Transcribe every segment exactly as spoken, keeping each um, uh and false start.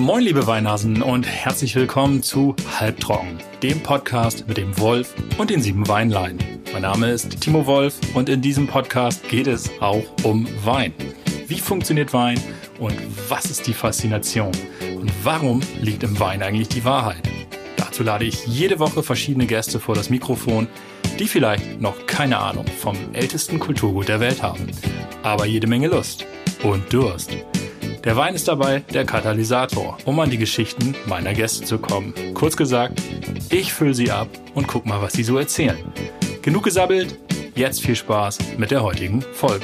Moin liebe Weinhasen und herzlich willkommen zu Halbtrocken, dem Podcast mit dem Wolf und den sieben Weinlein. Mein Name ist Timo Wolf und in diesem Podcast geht es auch um Wein. Wie funktioniert Wein und was ist die Faszination? Und warum liegt im Wein eigentlich die Wahrheit? Dazu lade ich jede Woche verschiedene Gäste vor das Mikrofon, die vielleicht noch keine Ahnung vom ältesten Kulturgut der Welt haben, aber jede Menge Lust und Durst. Der Wein ist dabei der Katalysator, um an die Geschichten meiner Gäste zu kommen. Kurz gesagt, ich fülle sie ab und guck mal, was sie so erzählen. Genug gesabbelt, jetzt viel Spaß mit der heutigen Folge.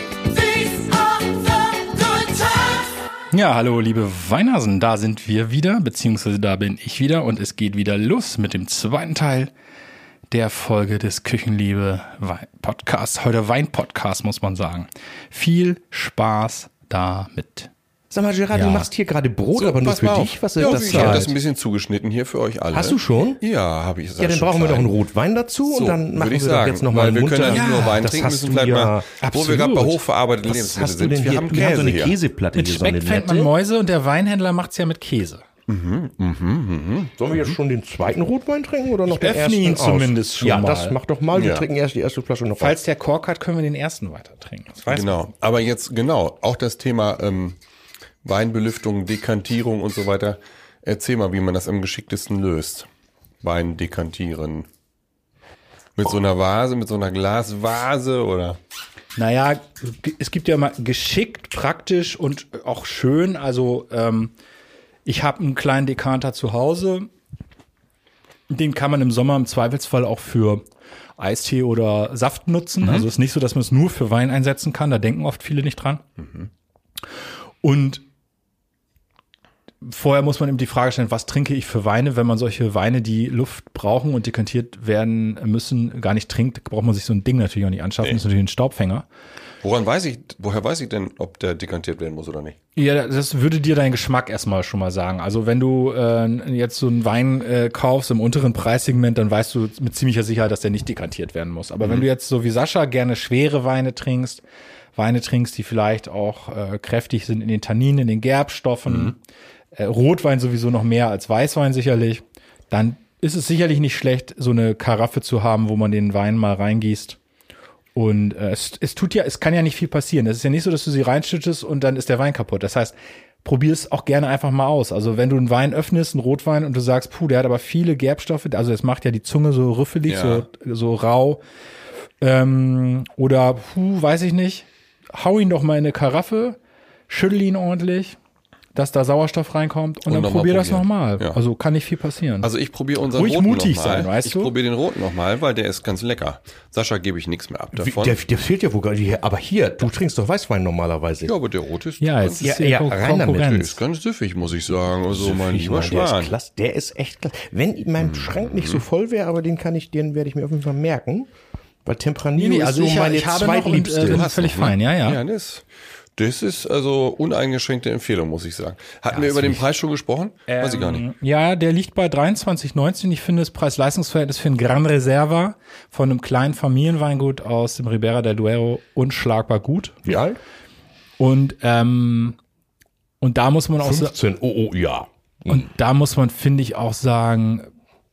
Ja, hallo liebe Weinhasen, da sind wir wieder, beziehungsweise da bin ich wieder und es geht wieder los mit dem zweiten Teil der Folge des Küchenliebe Podcasts, heute Wein-Podcast muss man sagen. Viel Spaß damit. Sag mal, Gerard, ja. Du machst hier gerade Brot, so, aber nur für dich. Was ist ja, das? Ich habe das ein bisschen zugeschnitten hier für euch alle. Hast du schon? Ja, habe ich. Ja, dann brauchen wir doch einen Rotwein dazu so, und dann machen wir sagen, doch jetzt nochmal einen Wir können ja nicht nur Wein das trinken, müssen vielleicht vielleicht ja mal, absolut. wo wir gerade bei hochverarbeiteten Lebensmitteln sind. Wir hier? haben Käse wir haben so eine hier. Käseplatte mit hier. Speck so fängt man Mäuse und der Weinhändler macht's ja mit Käse. Mhm, mhm, mhm. Sollen wir jetzt schon den zweiten Rotwein trinken oder noch ich den ersten? ihn aus? zumindest schon ja, mal. Ja, das macht doch mal. Wir ja. trinken erst die erste Flasche noch. Falls der Kork hat, können wir den ersten weiter trinken. Das weiß Genau. man. Aber jetzt genau auch das Thema ähm, Weinbelüftung, Dekantierung und so weiter. Erzähl mal, wie man das am geschicktesten löst. Wein dekantieren. Mit so einer Vase, mit so einer Glasvase oder? Naja, es gibt ja mal geschickt, praktisch und auch schön. Also ähm, ich habe einen kleinen Dekanter zu Hause. Den kann man im Sommer im Zweifelsfall auch für Eistee oder Saft nutzen. Mhm. Also es ist nicht so, dass man es nur für Wein einsetzen kann. Da denken oft viele nicht dran. Mhm. Und vorher muss man eben die Frage stellen, was trinke ich für Weine? Wenn man solche Weine, die Luft brauchen und dekantiert werden müssen, gar nicht trinkt, braucht man sich so ein Ding natürlich auch nicht anschaffen. Nee. Das ist natürlich ein Staubfänger. Woran weiß ich, woher weiß ich denn, ob der dekantiert werden muss oder nicht? Ja, das würde dir dein Geschmack erstmal schon mal sagen. Also wenn du äh, jetzt so einen Wein äh, kaufst im unteren Preissegment, dann weißt du mit ziemlicher Sicherheit, dass der nicht dekantiert werden muss. Aber mhm. wenn du jetzt so wie Sascha gerne schwere Weine trinkst, Weine trinkst, die vielleicht auch äh, kräftig sind in den Tanninen, in den Gerbstoffen, mhm. äh, Rotwein sowieso noch mehr als Weißwein sicherlich, dann ist es sicherlich nicht schlecht, so eine Karaffe zu haben, wo man den Wein mal reingießt. Und äh, es, es tut ja, es kann ja nicht viel passieren. Es ist ja nicht so, dass du sie reinschüttest und dann ist der Wein kaputt. Das heißt, probier es auch gerne einfach mal aus. Also wenn du einen Wein öffnest, einen Rotwein, und du sagst, puh, der hat aber viele Gerbstoffe, also es macht ja die Zunge so rüffelig, ja. so, so rau. Ähm, oder, puh, weiß ich nicht, hau ihn doch mal in eine Karaffe, schüttel ihn ordentlich, dass da Sauerstoff reinkommt und, und dann probier das nochmal. Ja. Also kann nicht viel passieren. Also ich probiere unseren Ruhig roten mutig noch mal. sein, weißt ich du? Ich probiere den roten nochmal, weil der ist ganz lecker. Sascha gebe ich nichts mehr ab davon. Der, der fehlt ja wohl gar nicht. Aber hier, du trinkst doch Weißwein normalerweise. Ja, aber der rote ist, ja, ganz, ist ja, ja, rein damit. Der ist ganz süffig, muss ich sagen. Also süffig, mein lieber Mann, der Schwan. ist klasse. Der ist echt klasse. Wenn mein mhm. Schrank nicht so voll wäre, aber den kann ich, den werde ich mir auf jeden Fall merken. Weil Tempranillo nee, nee, also ist so ich, meine ich habe zweitliebste. Noch und, äh, du hast völlig noch, fein, ja, ja. Ja, das Das ist also uneingeschränkte Empfehlung, muss ich sagen. Hatten ja, wir über den Preis schon gesprochen? Ähm, Weiß ich gar nicht. Ja, der liegt bei dreiundzwanzig neunzehn. Ich finde das Preis-Leistungs-Verhältnis für einen Gran Reserva von einem kleinen Familienweingut aus dem Ribera del Duero unschlagbar gut. Wie alt? Und ähm, und da muss man auch fünfzehn, oh, oh, ja. Und da muss man, finde ich, auch sagen,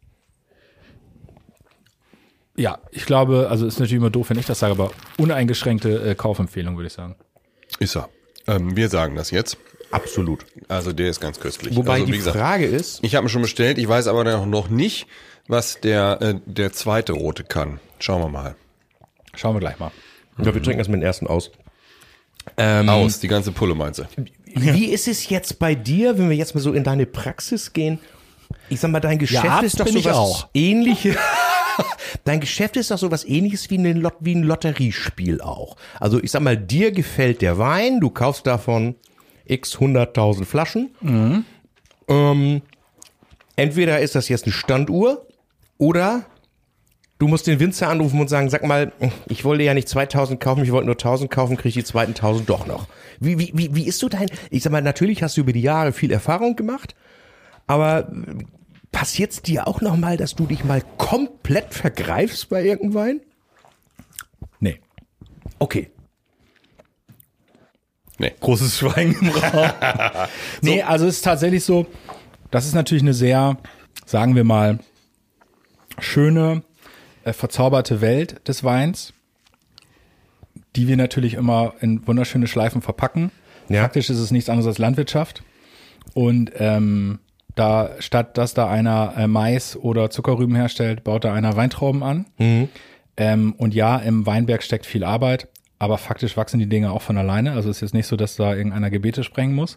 ja, ich glaube, also ist natürlich immer doof, wenn ich das sage, aber uneingeschränkte äh, Kaufempfehlung, würde ich sagen. Ist er. Ähm, wir sagen das jetzt. Absolut. Also der ist ganz köstlich. Wobei also, die gesagt, Frage ist... Ich habe ihn schon bestellt, ich weiß aber noch nicht, was der, äh, der zweite rote kann. Schauen wir mal. Schauen wir gleich mal. Ja, wir trinken erst mit den ersten aus. Ähm, aus, die ganze Pulle meinst du? Wie ist es jetzt bei dir, wenn wir jetzt mal so in deine Praxis gehen? Ich sag mal, dein Geschäft ja, ist doch so was Ähnliches. Dein Geschäft ist doch so was Ähnliches wie ein, Lot- wie ein Lotteriespiel auch. Also ich sag mal, dir gefällt der Wein, du kaufst davon x hunderttausend Flaschen. Mhm. Ähm, entweder ist das jetzt eine Standuhr oder du musst den Winzer anrufen und sagen, sag mal, ich wollte ja nicht zweitausend kaufen, ich wollte nur tausend kaufen, kriege ich die zweiten tausend doch noch. Wie, wie, wie, wie ist so dein, ich sag mal, natürlich hast du über die Jahre viel Erfahrung gemacht, aber passiert's dir auch noch mal, dass du dich mal komplett vergreifst bei irgendeinem Wein? Nee. Okay. Nee. Großes Schweigen im Raum. Nee, also es ist tatsächlich so, Das ist natürlich eine sehr, sagen wir mal, schöne, äh, verzauberte Welt des Weins, die wir natürlich immer in wunderschöne Schleifen verpacken. Ja. Faktisch ist es nichts anderes als Landwirtschaft. Und ähm, da statt dass da einer äh, Mais oder Zuckerrüben herstellt, baut da einer Weintrauben an. Mhm. Ähm, und ja, im Weinberg steckt viel Arbeit, aber faktisch wachsen die Dinge auch von alleine. Also es ist jetzt nicht so, dass da irgendeiner Gebete sprengen muss.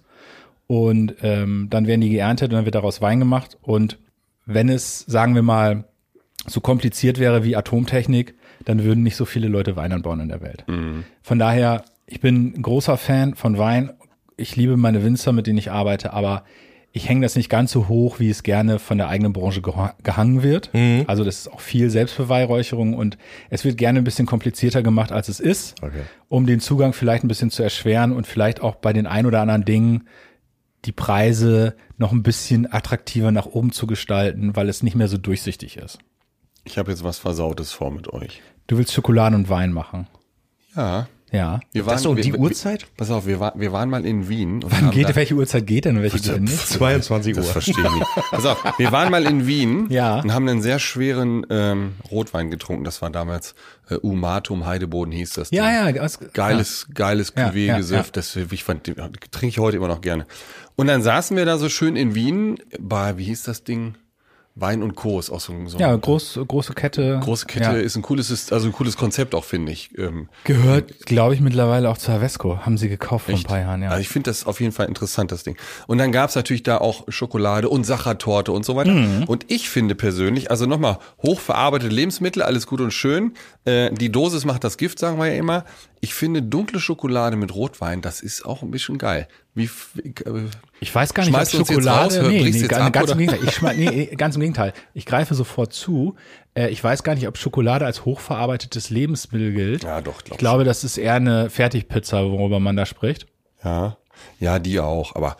Und ähm, dann werden die geerntet und dann wird daraus Wein gemacht. Und wenn es, sagen wir mal, so kompliziert wäre wie Atomtechnik, dann würden nicht so viele Leute Wein anbauen in der Welt. Mhm. Von daher, ich bin ein großer Fan von Wein. Ich liebe meine Winzer, mit denen ich arbeite, aber ich hänge das nicht ganz so hoch, wie es gerne von der eigenen Branche geha- gehangen wird. Mhm. Also das ist auch viel Selbstbeweihräucherung und es wird gerne ein bisschen komplizierter gemacht, als es ist, Okay. um den Zugang vielleicht ein bisschen zu erschweren und vielleicht auch bei den ein oder anderen Dingen die Preise noch ein bisschen attraktiver nach oben zu gestalten, weil es nicht mehr so durchsichtig ist. Ich habe jetzt was Versautes vor mit euch. Du willst Schokolade und Wein machen. Ja. Ja. Wir waren, Das so um die wir, Uhrzeit? Wir, pass auf, wir, war, wir waren mal in Wien. Und Wann haben geht, da, welche Uhrzeit geht denn und welche geht denn nicht? zweiundzwanzig Uhr. Das verstehe ich nicht. Pass auf, wir waren mal in Wien Ja. und haben einen sehr schweren ähm, Rotwein getrunken. Das war damals äh, Umatum Heideboden hieß das. Ja, Ding. ja. Das, Geiles, geiles Ja, Cuvée ja, gesifft. ja. Das, ich fand, die- trinke ich heute immer noch gerne. Und dann saßen wir da so schön in Wien bei, wie hieß das Ding? Wein und Co. ist auch so, so ja, eine groß, große Kette. große Kette, Ja. ist ein cooles, also ein cooles Konzept auch, finde ich. Ähm, Gehört, glaube ich, mittlerweile auch zu Havesco. Haben sie gekauft vor ein paar Jahren, ja. Also ich finde das auf jeden Fall interessant, das Ding. Und dann gab's natürlich da auch Schokolade und Sachertorte und so weiter. Mhm. Und ich finde persönlich, also nochmal, hochverarbeitete Lebensmittel, alles gut und schön. Äh, die Dosis macht das Gift, sagen wir ja immer. Ich finde dunkle Schokolade mit Rotwein, das ist auch ein bisschen geil. Wie, f- äh, Ich weiß gar nicht, ob Schmeißt du uns jetzt Schokolade, raus? Hör- nee, brichst nee, jetzt ganz, ab, ganz im oder? Gegenteil. Ich schmei- nee, ganz im Gegenteil. Ich greife sofort zu. Äh, ich weiß gar nicht, ob Schokolade als hochverarbeitetes Lebensmittel gilt. Ja, doch, glaub Ich glaube, das ist eher eine Fertigpizza, worüber man da spricht. ja, ja, die auch, aber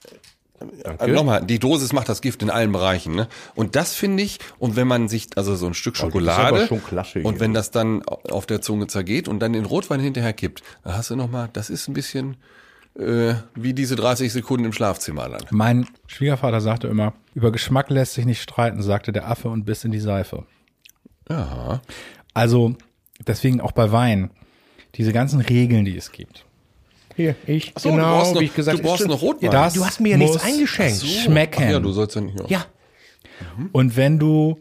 äh, nochmal, die Dosis macht das Gift in allen Bereichen, ne? Und das finde ich, und wenn man sich, also so ein Stück das ist Schokolade, aber schon klasse und hier. wenn das dann auf der Zunge zergeht und dann den Rotwein hinterher kippt, dann hast du nochmal, das ist ein bisschen äh, wie diese dreißig Sekunden im Schlafzimmer dann. Mein Schwiegervater sagte immer, über Geschmack lässt sich nicht streiten, sagte der Affe und biss in die Seife. Ja. Also, deswegen auch bei Wein, diese ganzen Regeln, die es gibt. Hier, ich, Ach so, du brauchst noch, du brauchst noch Rotwein. Das du hast mir ja nichts muss eingeschenkt. schmecken. Ach ja, du sollst ja nicht. Ja, Und wenn du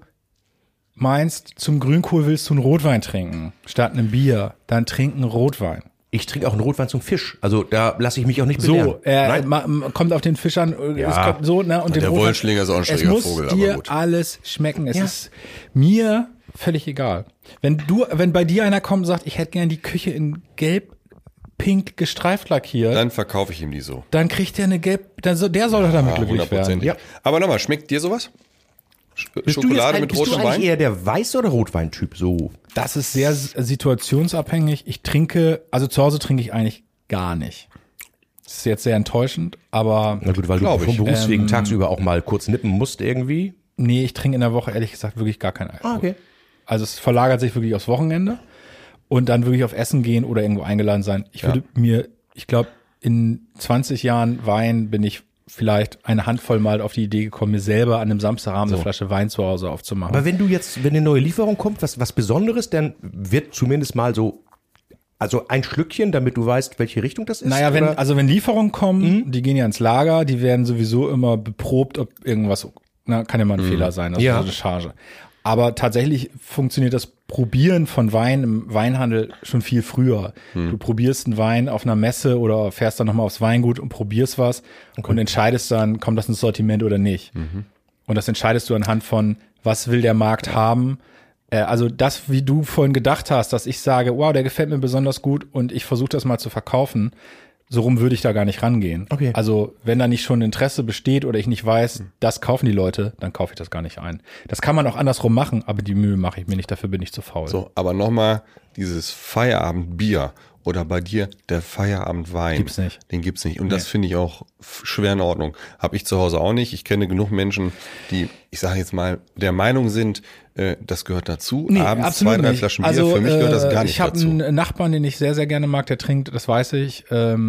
meinst, zum Grünkohl willst du einen Rotwein trinken, statt einem Bier, dann trink einen Rotwein. ich trinke auch einen Rotwein zum Fisch. Also da lasse ich mich auch nicht belehren. So, er Nein? ma, m- kommt auf den Fisch an, äh, Ja. es kommt so, ne, und den Der Rotwein- Wollenschläger ist auch ein Es schräger muss Vogel, aber dir gut. alles schmecken. Es Ja. ist mir völlig egal. Wenn du, wenn bei dir einer kommt und sagt, ich hätte gern die Küche in gelb, pink gestreift lackiert, dann, Dann verkaufe ich ihm die so. dann kriegt der eine gelb, dann so, der soll doch damit Ja, glücklich werden. hundertprozentig. Ja. Aber nochmal, schmeckt dir sowas? Sch Bist du jetzt Schokolade ein, mit bist du rotem eigentlich Wein? eher der Weiß- oder Rotweintyp? So. Das ist sehr s- situationsabhängig. Ich trinke, also zu Hause trinke ich eigentlich gar nicht. Das ist jetzt sehr enttäuschend, aber Na gut, weil Glaub du vom ich. Berufswegen Ähm, tagsüber auch mal kurz nippen musst irgendwie. nee, ich trinke in der Woche ehrlich gesagt wirklich gar keinen Alkohol. Ah, okay. Also es verlagert sich wirklich aufs Wochenende und dann wirklich auf Essen gehen oder irgendwo eingeladen sein. Ich würde mir, ich glaube, in zwanzig Jahren Wein bin ich vielleicht eine Handvoll Mal auf die Idee gekommen, mir selber an einem Samstagabend eine Flasche Wein zu Hause aufzumachen. Aber wenn du jetzt, wenn eine neue Lieferung kommt, was, was Besonderes, dann wird zumindest mal so, also ein Schlückchen, damit du weißt, welche Richtung das ist. Naja, wenn, oder? also wenn Lieferungen kommen, die gehen ja ins Lager, die werden sowieso immer beprobt, ob irgendwas, na, kann ja mal ein Fehler sein, das Ja. ist so eine Charge. Aber tatsächlich funktioniert das Probieren von Wein im Weinhandel schon viel früher. Du probierst einen Wein auf einer Messe oder fährst dann nochmal aufs Weingut und probierst was und entscheidest dann, kommt das ins Sortiment oder nicht. Und das entscheidest du anhand von, was will der Markt haben. Äh, Also das, wie du vorhin gedacht hast, dass ich sage, wow, der gefällt mir besonders gut und ich versuche das mal zu verkaufen, so rum würde ich da gar nicht rangehen. Okay. Also wenn da nicht schon Interesse besteht oder ich nicht weiß, das kaufen die Leute, dann kaufe ich das gar nicht ein. Das kann man auch andersrum machen, aber die Mühe mache ich mir nicht, dafür bin ich zu faul. So, aber nochmal, dieses Feierabendbier oder bei dir der Feierabendwein. Gibt's nicht. Den gibt's nicht. Und das finde ich auch f- schwer in Ordnung. Hab ich zu Hause auch nicht. Ich kenne genug Menschen, die, ich sage jetzt mal, der Meinung sind, äh, das gehört dazu. Nee, Abends absolut zwei, drei nicht. Flaschen Bier. Also, Für mich gehört das äh, gar nicht Ich habe dazu. einen Nachbarn, den ich sehr, sehr gerne mag, der trinkt, das weiß ich, ähm,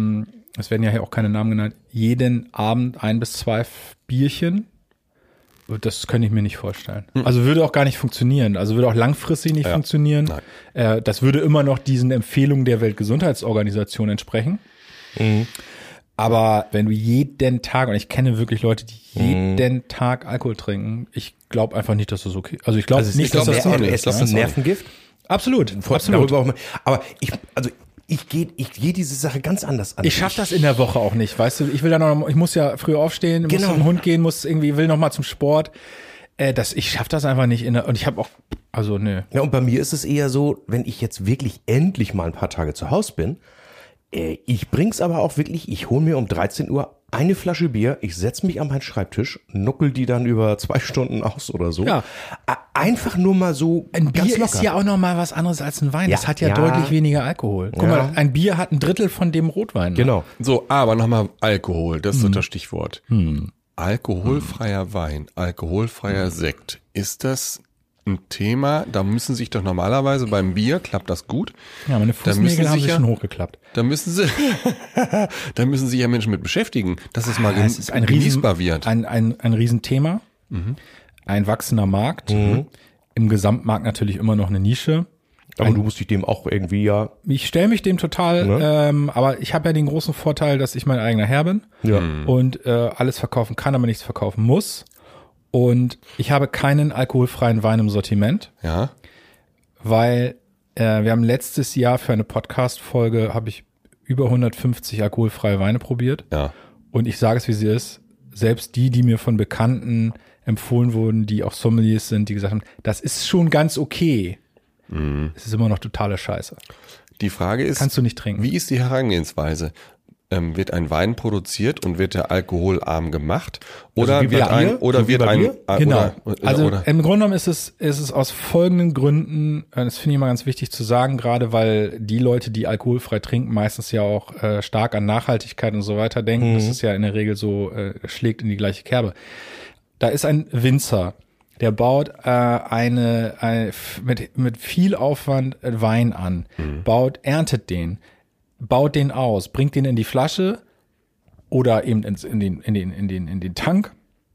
es werden ja hier auch keine Namen genannt, jeden Abend ein bis zwei Bierchen. Das könnte ich mir nicht vorstellen. Hm. Also würde auch gar nicht funktionieren. Also würde auch langfristig nicht ja. funktionieren. Äh, das würde immer noch diesen Empfehlungen der Weltgesundheitsorganisation entsprechen. Mhm. Aber wenn du jeden Tag, und ich kenne wirklich Leute, die jeden mhm. Tag Alkohol trinken, ich glaube einfach nicht, dass das okay ist. Also ich glaube also nicht, dass das so ist. Ist das ein Nervengift? Absolut. Vor, absolut. Auch, aber ich, also ich gehe ich gehe diese Sache ganz anders an. Ich schaffe das in der Woche auch nicht, weißt du. Ich will dann noch, ich muss ja früh aufstehen, muss genau. zum Hund gehen, muss irgendwie, will noch mal zum Sport. Äh, das, ich schaffe das einfach nicht in der, und ich habe auch, also nö. Ja, und bei mir ist es eher so, wenn ich jetzt wirklich endlich mal ein paar Tage zu Hause bin, äh, ich bring's aber auch wirklich, ich hole mir um dreizehn Uhr eine Flasche Bier, ich setz mich an meinen Schreibtisch, nuckel die dann über zwei Stunden aus oder so. Ja. Einfach nur mal so ein ganz Bier locker. Ist ja auch noch mal was anderes als ein Wein. Ja, das hat ja, ja deutlich weniger Alkohol. Guck ja. mal, ein Bier hat ein Drittel von dem Rotwein. Ne? Genau. So, aber nochmal Alkohol, das ist hm. so das Stichwort. Hm. Alkoholfreier hm. Wein, alkoholfreier hm. Sekt. Ist das ein Thema? Da müssen sich doch normalerweise beim Bier, klappt das gut. Ja, meine Fußnägel haben sich ja, schon hochgeklappt. Da müssen sie, da müssen sich ja Menschen mit beschäftigen, dass es mal ah, es ist ein genießbar Riesen, wird. Ein, ein, ein Riesenthema, mhm. ein wachsender Markt, mhm. im Gesamtmarkt natürlich immer noch eine Nische. Aber ein, du musst dich dem auch irgendwie ja... Ich stelle mich dem total, ne? ähm, aber ich habe ja den großen Vorteil, dass ich mein eigener Herr bin ja. und äh, alles verkaufen kann, aber nichts verkaufen muss. Und ich habe keinen alkoholfreien Wein im Sortiment, ja. weil äh, wir haben letztes Jahr für eine Podcast-Folge, habe ich über hundertfünfzig alkoholfreie Weine probiert. Ja. Und ich sage es, wie sie ist, selbst die, die mir von Bekannten empfohlen wurden, die auch Sommeliers sind, die gesagt haben, das ist schon ganz okay. Mhm. Es ist immer noch totale Scheiße. Die Frage ist, kannst du nicht trinken. Wie ist die Herangehensweise? Ähm, wird ein Wein produziert und wird der alkoholarm gemacht? Oder also wird ein, oder so wird ein, äh, genau. Oder, also oder. im Grunde genommen ist es, ist es aus folgenden Gründen, das finde ich immer ganz wichtig zu sagen, gerade weil die Leute, die alkoholfrei trinken, meistens ja auch äh, stark an Nachhaltigkeit und so weiter denken. Mhm. Das ist ja in der Regel so, äh, schlägt in die gleiche Kerbe. Da ist ein Winzer, der baut äh, eine, eine mit, mit viel Aufwand Wein an, mhm. baut, erntet den, baut den aus, bringt den in die Flasche oder eben ins, in, den, in, den, in, den, in den Tank,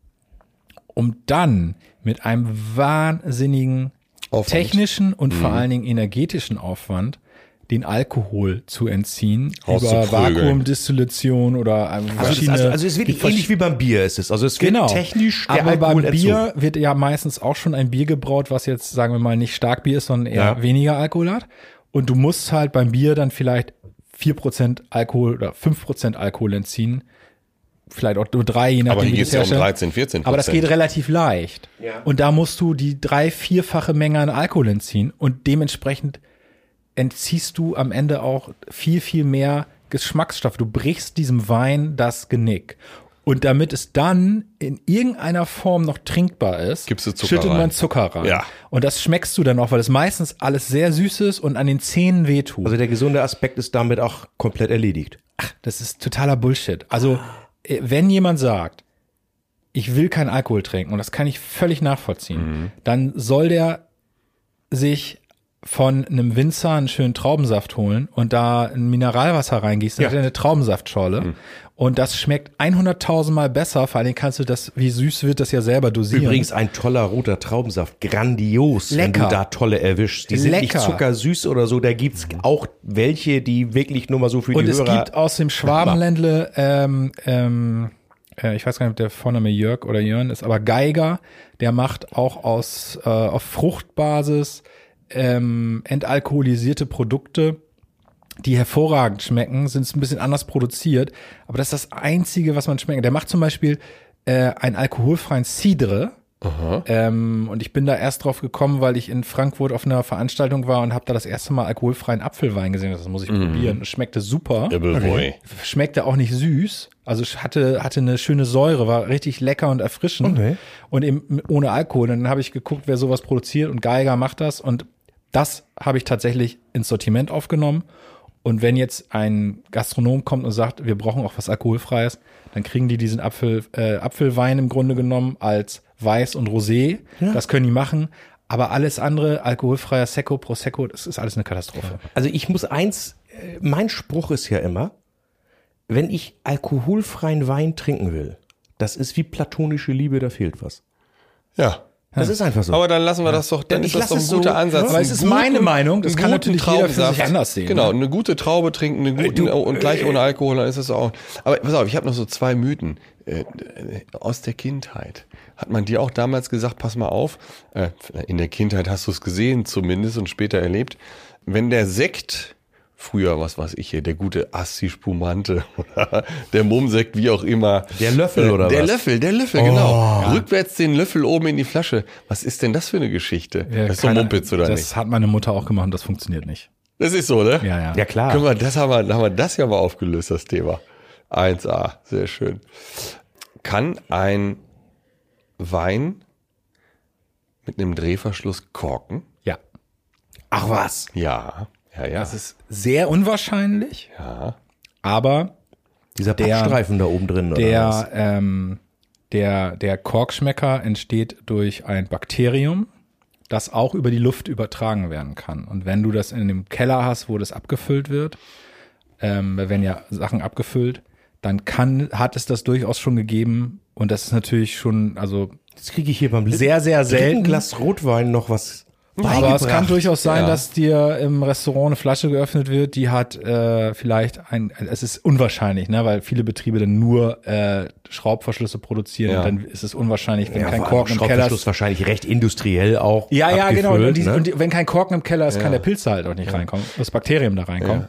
um dann mit einem wahnsinnigen Aufwand. technischen und mhm. vor allen Dingen energetischen Aufwand den Alkohol zu entziehen, über Vakuumdistillation oder also verschiedene. Also, also es wird ähnlich wie beim Bier ist es. Also es wird genau. technisch der Aber Alkohol beim Bier entzogen. wird ja meistens auch schon ein Bier gebraut, was jetzt, sagen wir mal, nicht Starkbier ist, sondern eher ja. weniger Alkohol hat. Und du musst halt beim Bier dann vielleicht vier Prozent Alkohol oder fünf Prozent Alkohol entziehen. Vielleicht auch nur drei, je nachdem. Aber hier geht es ja um dreizehn, vierzehn Prozent. Aber das geht relativ leicht. Ja. Und da musst du die drei-, vierfache Menge an Alkohol entziehen. Und dementsprechend entziehst du am Ende auch viel, viel mehr Geschmacksstoff. Du brichst diesem Wein das Genick. Und damit es dann in irgendeiner Form noch trinkbar ist, Gibst du Zucker schüttet man rein. Zucker rein. Ja. Und das schmeckst du dann auch, weil es meistens alles sehr süß ist und an den Zähnen wehtut. Also der gesunde Aspekt ist damit auch komplett erledigt. Ach, das ist totaler Bullshit. Also wenn jemand sagt, ich will keinen Alkohol trinken, und das kann ich völlig nachvollziehen, mhm. dann soll der sich von einem Winzer einen schönen Traubensaft holen und da ein Mineralwasser reingießen, dann ja. hat er eine Traubensaftschorle. Mhm. Und das schmeckt hunderttausend Mal besser, vor allem kannst du das, wie süß wird das ja selber dosieren. Übrigens ein toller roter Traubensaft, grandios, Lecker. wenn du da tolle erwischst. Die sind Lecker. nicht zuckersüß oder so, da gibt's auch welche, die wirklich nur mal so für und die Hörer. Und es gibt aus dem Schwabenländle, ähm, ähm, äh, ich weiß gar nicht, ob der Vorname Jörg oder Jörn ist, aber Geiger, der macht auch aus äh, auf Fruchtbasis ähm, entalkoholisierte Produkte, die hervorragend schmecken, sind ein bisschen anders produziert, aber das ist das Einzige, was man schmeckt. Der macht zum Beispiel äh, einen alkoholfreien Cidre. Ähm, und ich bin da erst drauf gekommen, weil ich in Frankfurt auf einer Veranstaltung war und habe da das erste Mal alkoholfreien Apfelwein gesehen. Das muss ich mm. probieren. Es schmeckte super. Okay. Schmeckte auch nicht süß. Also hatte hatte eine schöne Säure, war richtig lecker und erfrischend. Okay. Und eben ohne Alkohol. Und dann habe ich geguckt, wer sowas produziert, und Geiger macht das. Und das habe ich tatsächlich ins Sortiment aufgenommen. Und wenn jetzt ein Gastronom kommt und sagt, wir brauchen auch was Alkoholfreies, dann kriegen die diesen Apfel, äh, Apfelwein im Grunde genommen als Weiß und Rosé. Ja. Das können die machen. Aber alles andere, alkoholfreier Secco, Prosecco, das ist alles eine Katastrophe. Also ich muss eins, mein Spruch ist ja immer, wenn ich alkoholfreien Wein trinken will, das ist wie platonische Liebe, da fehlt was. Ja. Das ist einfach so. Aber dann lassen wir das doch, dann Ja, ist ich das doch lass ein es guter so, Ansatz. Aber es Einen ist meine guten- Meinung, das einen kann guten natürlich jeder für Traubensaft. sich anders sehen. Genau, ne? eine gute Traube trinken, eine gute, und gleich ohne Alkohol, dann ist es auch. Aber pass auf, ich habe noch so zwei Mythen äh, äh, aus der Kindheit. Hat man dir auch damals gesagt, pass mal auf, äh, in der Kindheit hast du es gesehen zumindest und später erlebt, wenn der Sekt, früher, was weiß ich hier, der gute Assi Spumante oder der Mumsekt, wie auch immer. Der Löffel oder der was? Löffel, der Löffel, genau. Rückwärts den Löffel oben in die Flasche. Was ist denn das für eine Geschichte? Ja, das ist so keine- Mumpitz, oder das nicht? hat meine Mutter auch gemacht und das funktioniert nicht. Das ist so, ne? Ja, ja. Ja, klar. Können wir, das haben wir, haben wir das ja mal aufgelöst, das Thema. eins a, sehr schön. Kann ein Wein mit einem Drehverschluss korken? Ja. Ach was. Ja, ja, ja. Das ist sehr unwahrscheinlich, ja. aber Dieser Der- Pappstreifen da oben drin. Oder was? der, ähm, der, der Korkschmecker entsteht durch ein Bakterium, das auch über die Luft übertragen werden kann. Und wenn du das in dem Keller hast, wo das abgefüllt wird, ähm, da werden ja Sachen abgefüllt, dann kann, hat es das durchaus schon gegeben. Und das ist natürlich schon, also Jetzt kriege ich hier beim sehr, sehr dritten selten. Glas Rotwein noch was Aber es beigebracht. kann durchaus sein, Ja. dass dir im Restaurant eine Flasche geöffnet wird, die hat äh, vielleicht ein, es ist unwahrscheinlich, ne, weil viele Betriebe dann nur äh, Schraubverschlüsse produzieren Ja. und dann ist es unwahrscheinlich, wenn Ja, kein vor allem Korken im Keller Schraubverschluss ist. wahrscheinlich recht industriell auch. Ja, ja, genau. Und, abgefüllt, die, ne? und die, wenn kein Korken im Keller ist, kann der Pilz da halt auch nicht reinkommen, das Bakterium da reinkommt.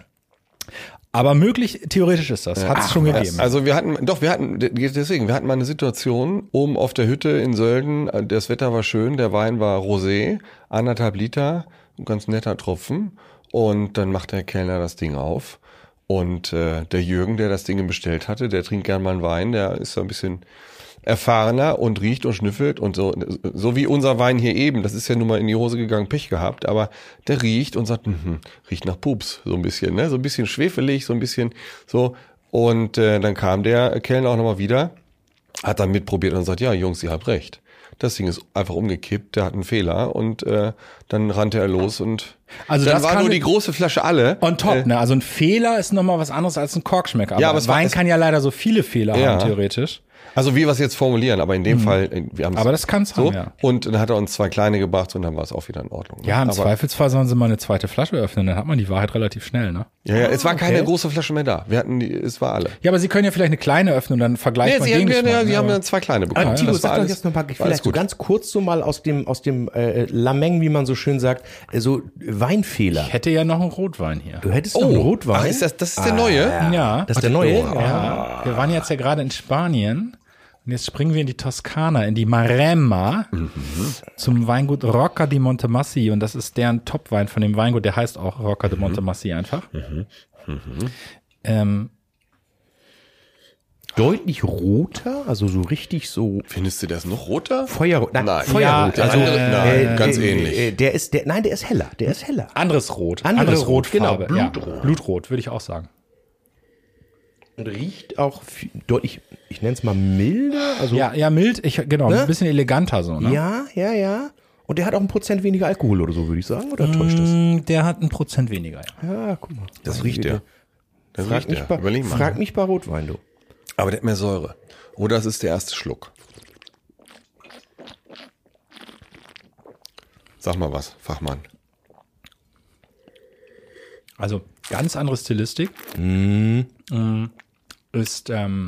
Aber möglich, theoretisch ist das, hat es schon gegeben. Also wir hatten, doch, wir hatten, deswegen, wir hatten mal eine Situation, oben auf der Hütte in Sölden, das Wetter war schön, der Wein war rosé, anderthalb Liter, ein ganz netter Tropfen, und dann macht der Kellner das Ding auf, und äh, der Jürgen, der das Ding bestellt hatte, der trinkt gern mal einen Wein, der ist so ein bisschen erfahrener und riecht und schnüffelt und so, so wie unser Wein hier eben, das ist ja nun mal in die Hose gegangen, Pech gehabt, aber der riecht und sagt, hm, riecht nach Pups, so ein bisschen, ne, so ein bisschen schwefelig, so ein bisschen so, und äh, dann kam der Kellner auch nochmal wieder, hat dann mitprobiert und sagt, ja Jungs, ihr habt recht, das Ding ist einfach umgekippt, der hat einen Fehler, und äh, dann rannte er los und Also dann das war kann- nur die große Flasche alle. On top, Äh, ne? Also ein Fehler ist nochmal was anderes als ein Korkschmecker. Aber, Ja, aber es war- Wein es- kann ja leider so viele Fehler Ja. haben, theoretisch. Also wie wir es jetzt formulieren, aber in dem Fall, äh, wir haben Aber das kann's so, haben, ja. und dann hat er uns zwei kleine gebracht und dann war es auch wieder in Ordnung. ne? Ja, im aber, Zweifelsfall sollen sie mal eine zweite Flasche öffnen, dann hat man die Wahrheit relativ schnell, ne? Ja, ja, es war keine okay. große Flasche mehr da. Wir hatten die, es war alle. Ja, aber sie können ja vielleicht eine kleine öffnen und dann vergleicht Nee, man sie, den haben, Geschmack, ja, ne? sie haben Aber- dann zwei kleine bekommen. Ah, Tilo, Das war sag doch alles- jetzt noch mal, war alles vielleicht so gut. ganz kurz so mal aus dem, aus dem äh, Lameng, wie man so schön sagt, äh, so Weinfehler. Ich hätte ja noch einen Rotwein hier. Du hättest noch einen Rotwein. ach, ist das, das ist der neue? Ja. Das ist der neue? Ja. Wir waren jetzt ja gerade in Spanien und jetzt springen wir in die Toskana, in die Maremma, zum Weingut Rocca di Montemassi, und das ist deren Topwein von dem Weingut, der heißt auch Rocca di Montemassi einfach. Ähm, Deutlich roter, also so richtig so Findest du das noch roter? Feuerrot. Nein, Nein. Feuerrot. Ja, also, der andere- nein, ganz äh, ähnlich. äh, Der ist, der, nein, der ist heller. Der ist heller. anderes Rot. Anderes Anderes Rot, Rotfarbe. genau, Ja. Blutrot. Blutrot, würde ich auch sagen. Und riecht auch viel, deutlich, ich nenne es mal milder. Also, Ja, ja, mild, ich, genau, Ne? ein bisschen eleganter so, ne? ja, ja, ja. Und der hat auch ein Prozent weniger Alkohol oder so, würde ich sagen. Oder täuscht das? Mm, Der hat ein Prozent weniger, ja. Ja, guck mal. Das riecht der. Das Frag riecht mich, der. bei, Überleg mal. frag mich bei Rotwein, du. Aber der hat mehr Säure. Oder es ist der erste Schluck. Sag mal was, Fachmann. Also ganz andere Stilistik. Mhm. Mm, Ist, ähm,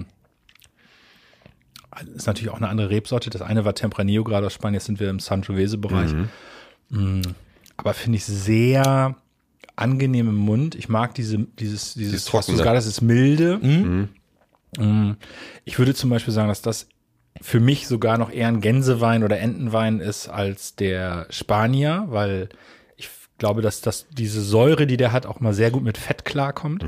ist natürlich auch eine andere Rebsorte. Das eine war Tempranillo, gerade aus Spanien, jetzt sind wir im Sangiovese-Bereich. Mm, Aber finde ich sehr angenehm im Mund. Ich mag diese, dieses, dieses, Dieses was du Trockene. gerade, das ist milde. Mm. Ich würde zum Beispiel sagen, dass das für mich sogar noch eher ein Gänsewein oder Entenwein ist als der Spanier, weil ich glaube, dass das diese Säure, die der hat, auch mal sehr gut mit Fett klarkommt.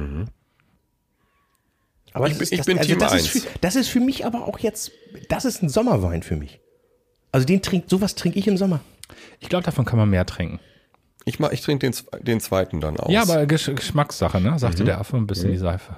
Aber Ich das bin- ist, ich das, bin also Team das eins. Ist für, das ist für mich aber auch jetzt, das ist ein Sommerwein für mich. Also den trinkt, sowas trinke ich im Sommer. Ich glaube, davon kann man mehr trinken. Ich, mach- ich trinke den, zwe- den zweiten dann aus. Ja, aber Gesch Geschmackssache, ne? Sagte der Affe ein bisschen die Seife.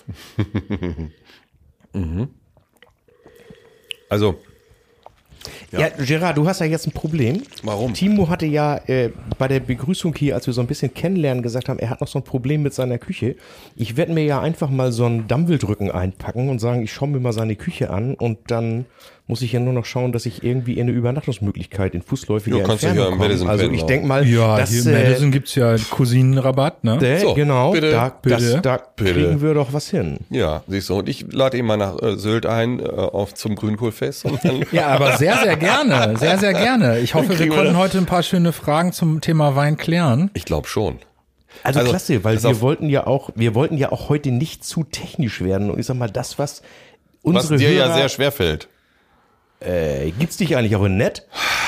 Also, Ja, Gerard, du hast ja jetzt ein Problem. Warum? Timo hatte ja äh, bei der Begrüßung hier, als wir so ein bisschen kennenlernen, gesagt haben, er hat noch so ein Problem mit seiner Küche. Ich werde mir ja einfach mal so einen Dammwildrücken einpacken und sagen, ich schaue mir mal seine Küche an und dann muss ich ja nur noch schauen, dass ich irgendwie in eine Übernachtungsmöglichkeit in fußläufiger Ja, kannst du Entfernung hier im komme. Madison Also pennen ich auch. denke mal, Ja, dass, hier in äh, Madison gibt's ja Cousinenrabatt, ne? äh, So, genau, bitte, da, bitte, das, da bitte. kriegen wir doch was hin. Ja, siehst du. Und ich lade ihn mal nach äh, Sylt ein, äh, auf zum Grünkohlfest. Und dann Ja, aber sehr, sehr gerne. Sehr, sehr gerne. Ich hoffe, wir kriegen wir konnten das. heute ein paar schöne Fragen zum Thema Wein klären. ich glaube schon. Also, Also, klasse, weil pass wir auf. wollten ja auch, wir wollten ja auch heute nicht zu technisch werden. Und ich sag mal, das, was Was unsere dir Hörer, ja sehr schwer fällt. äh, gibt's dich eigentlich auch in nett?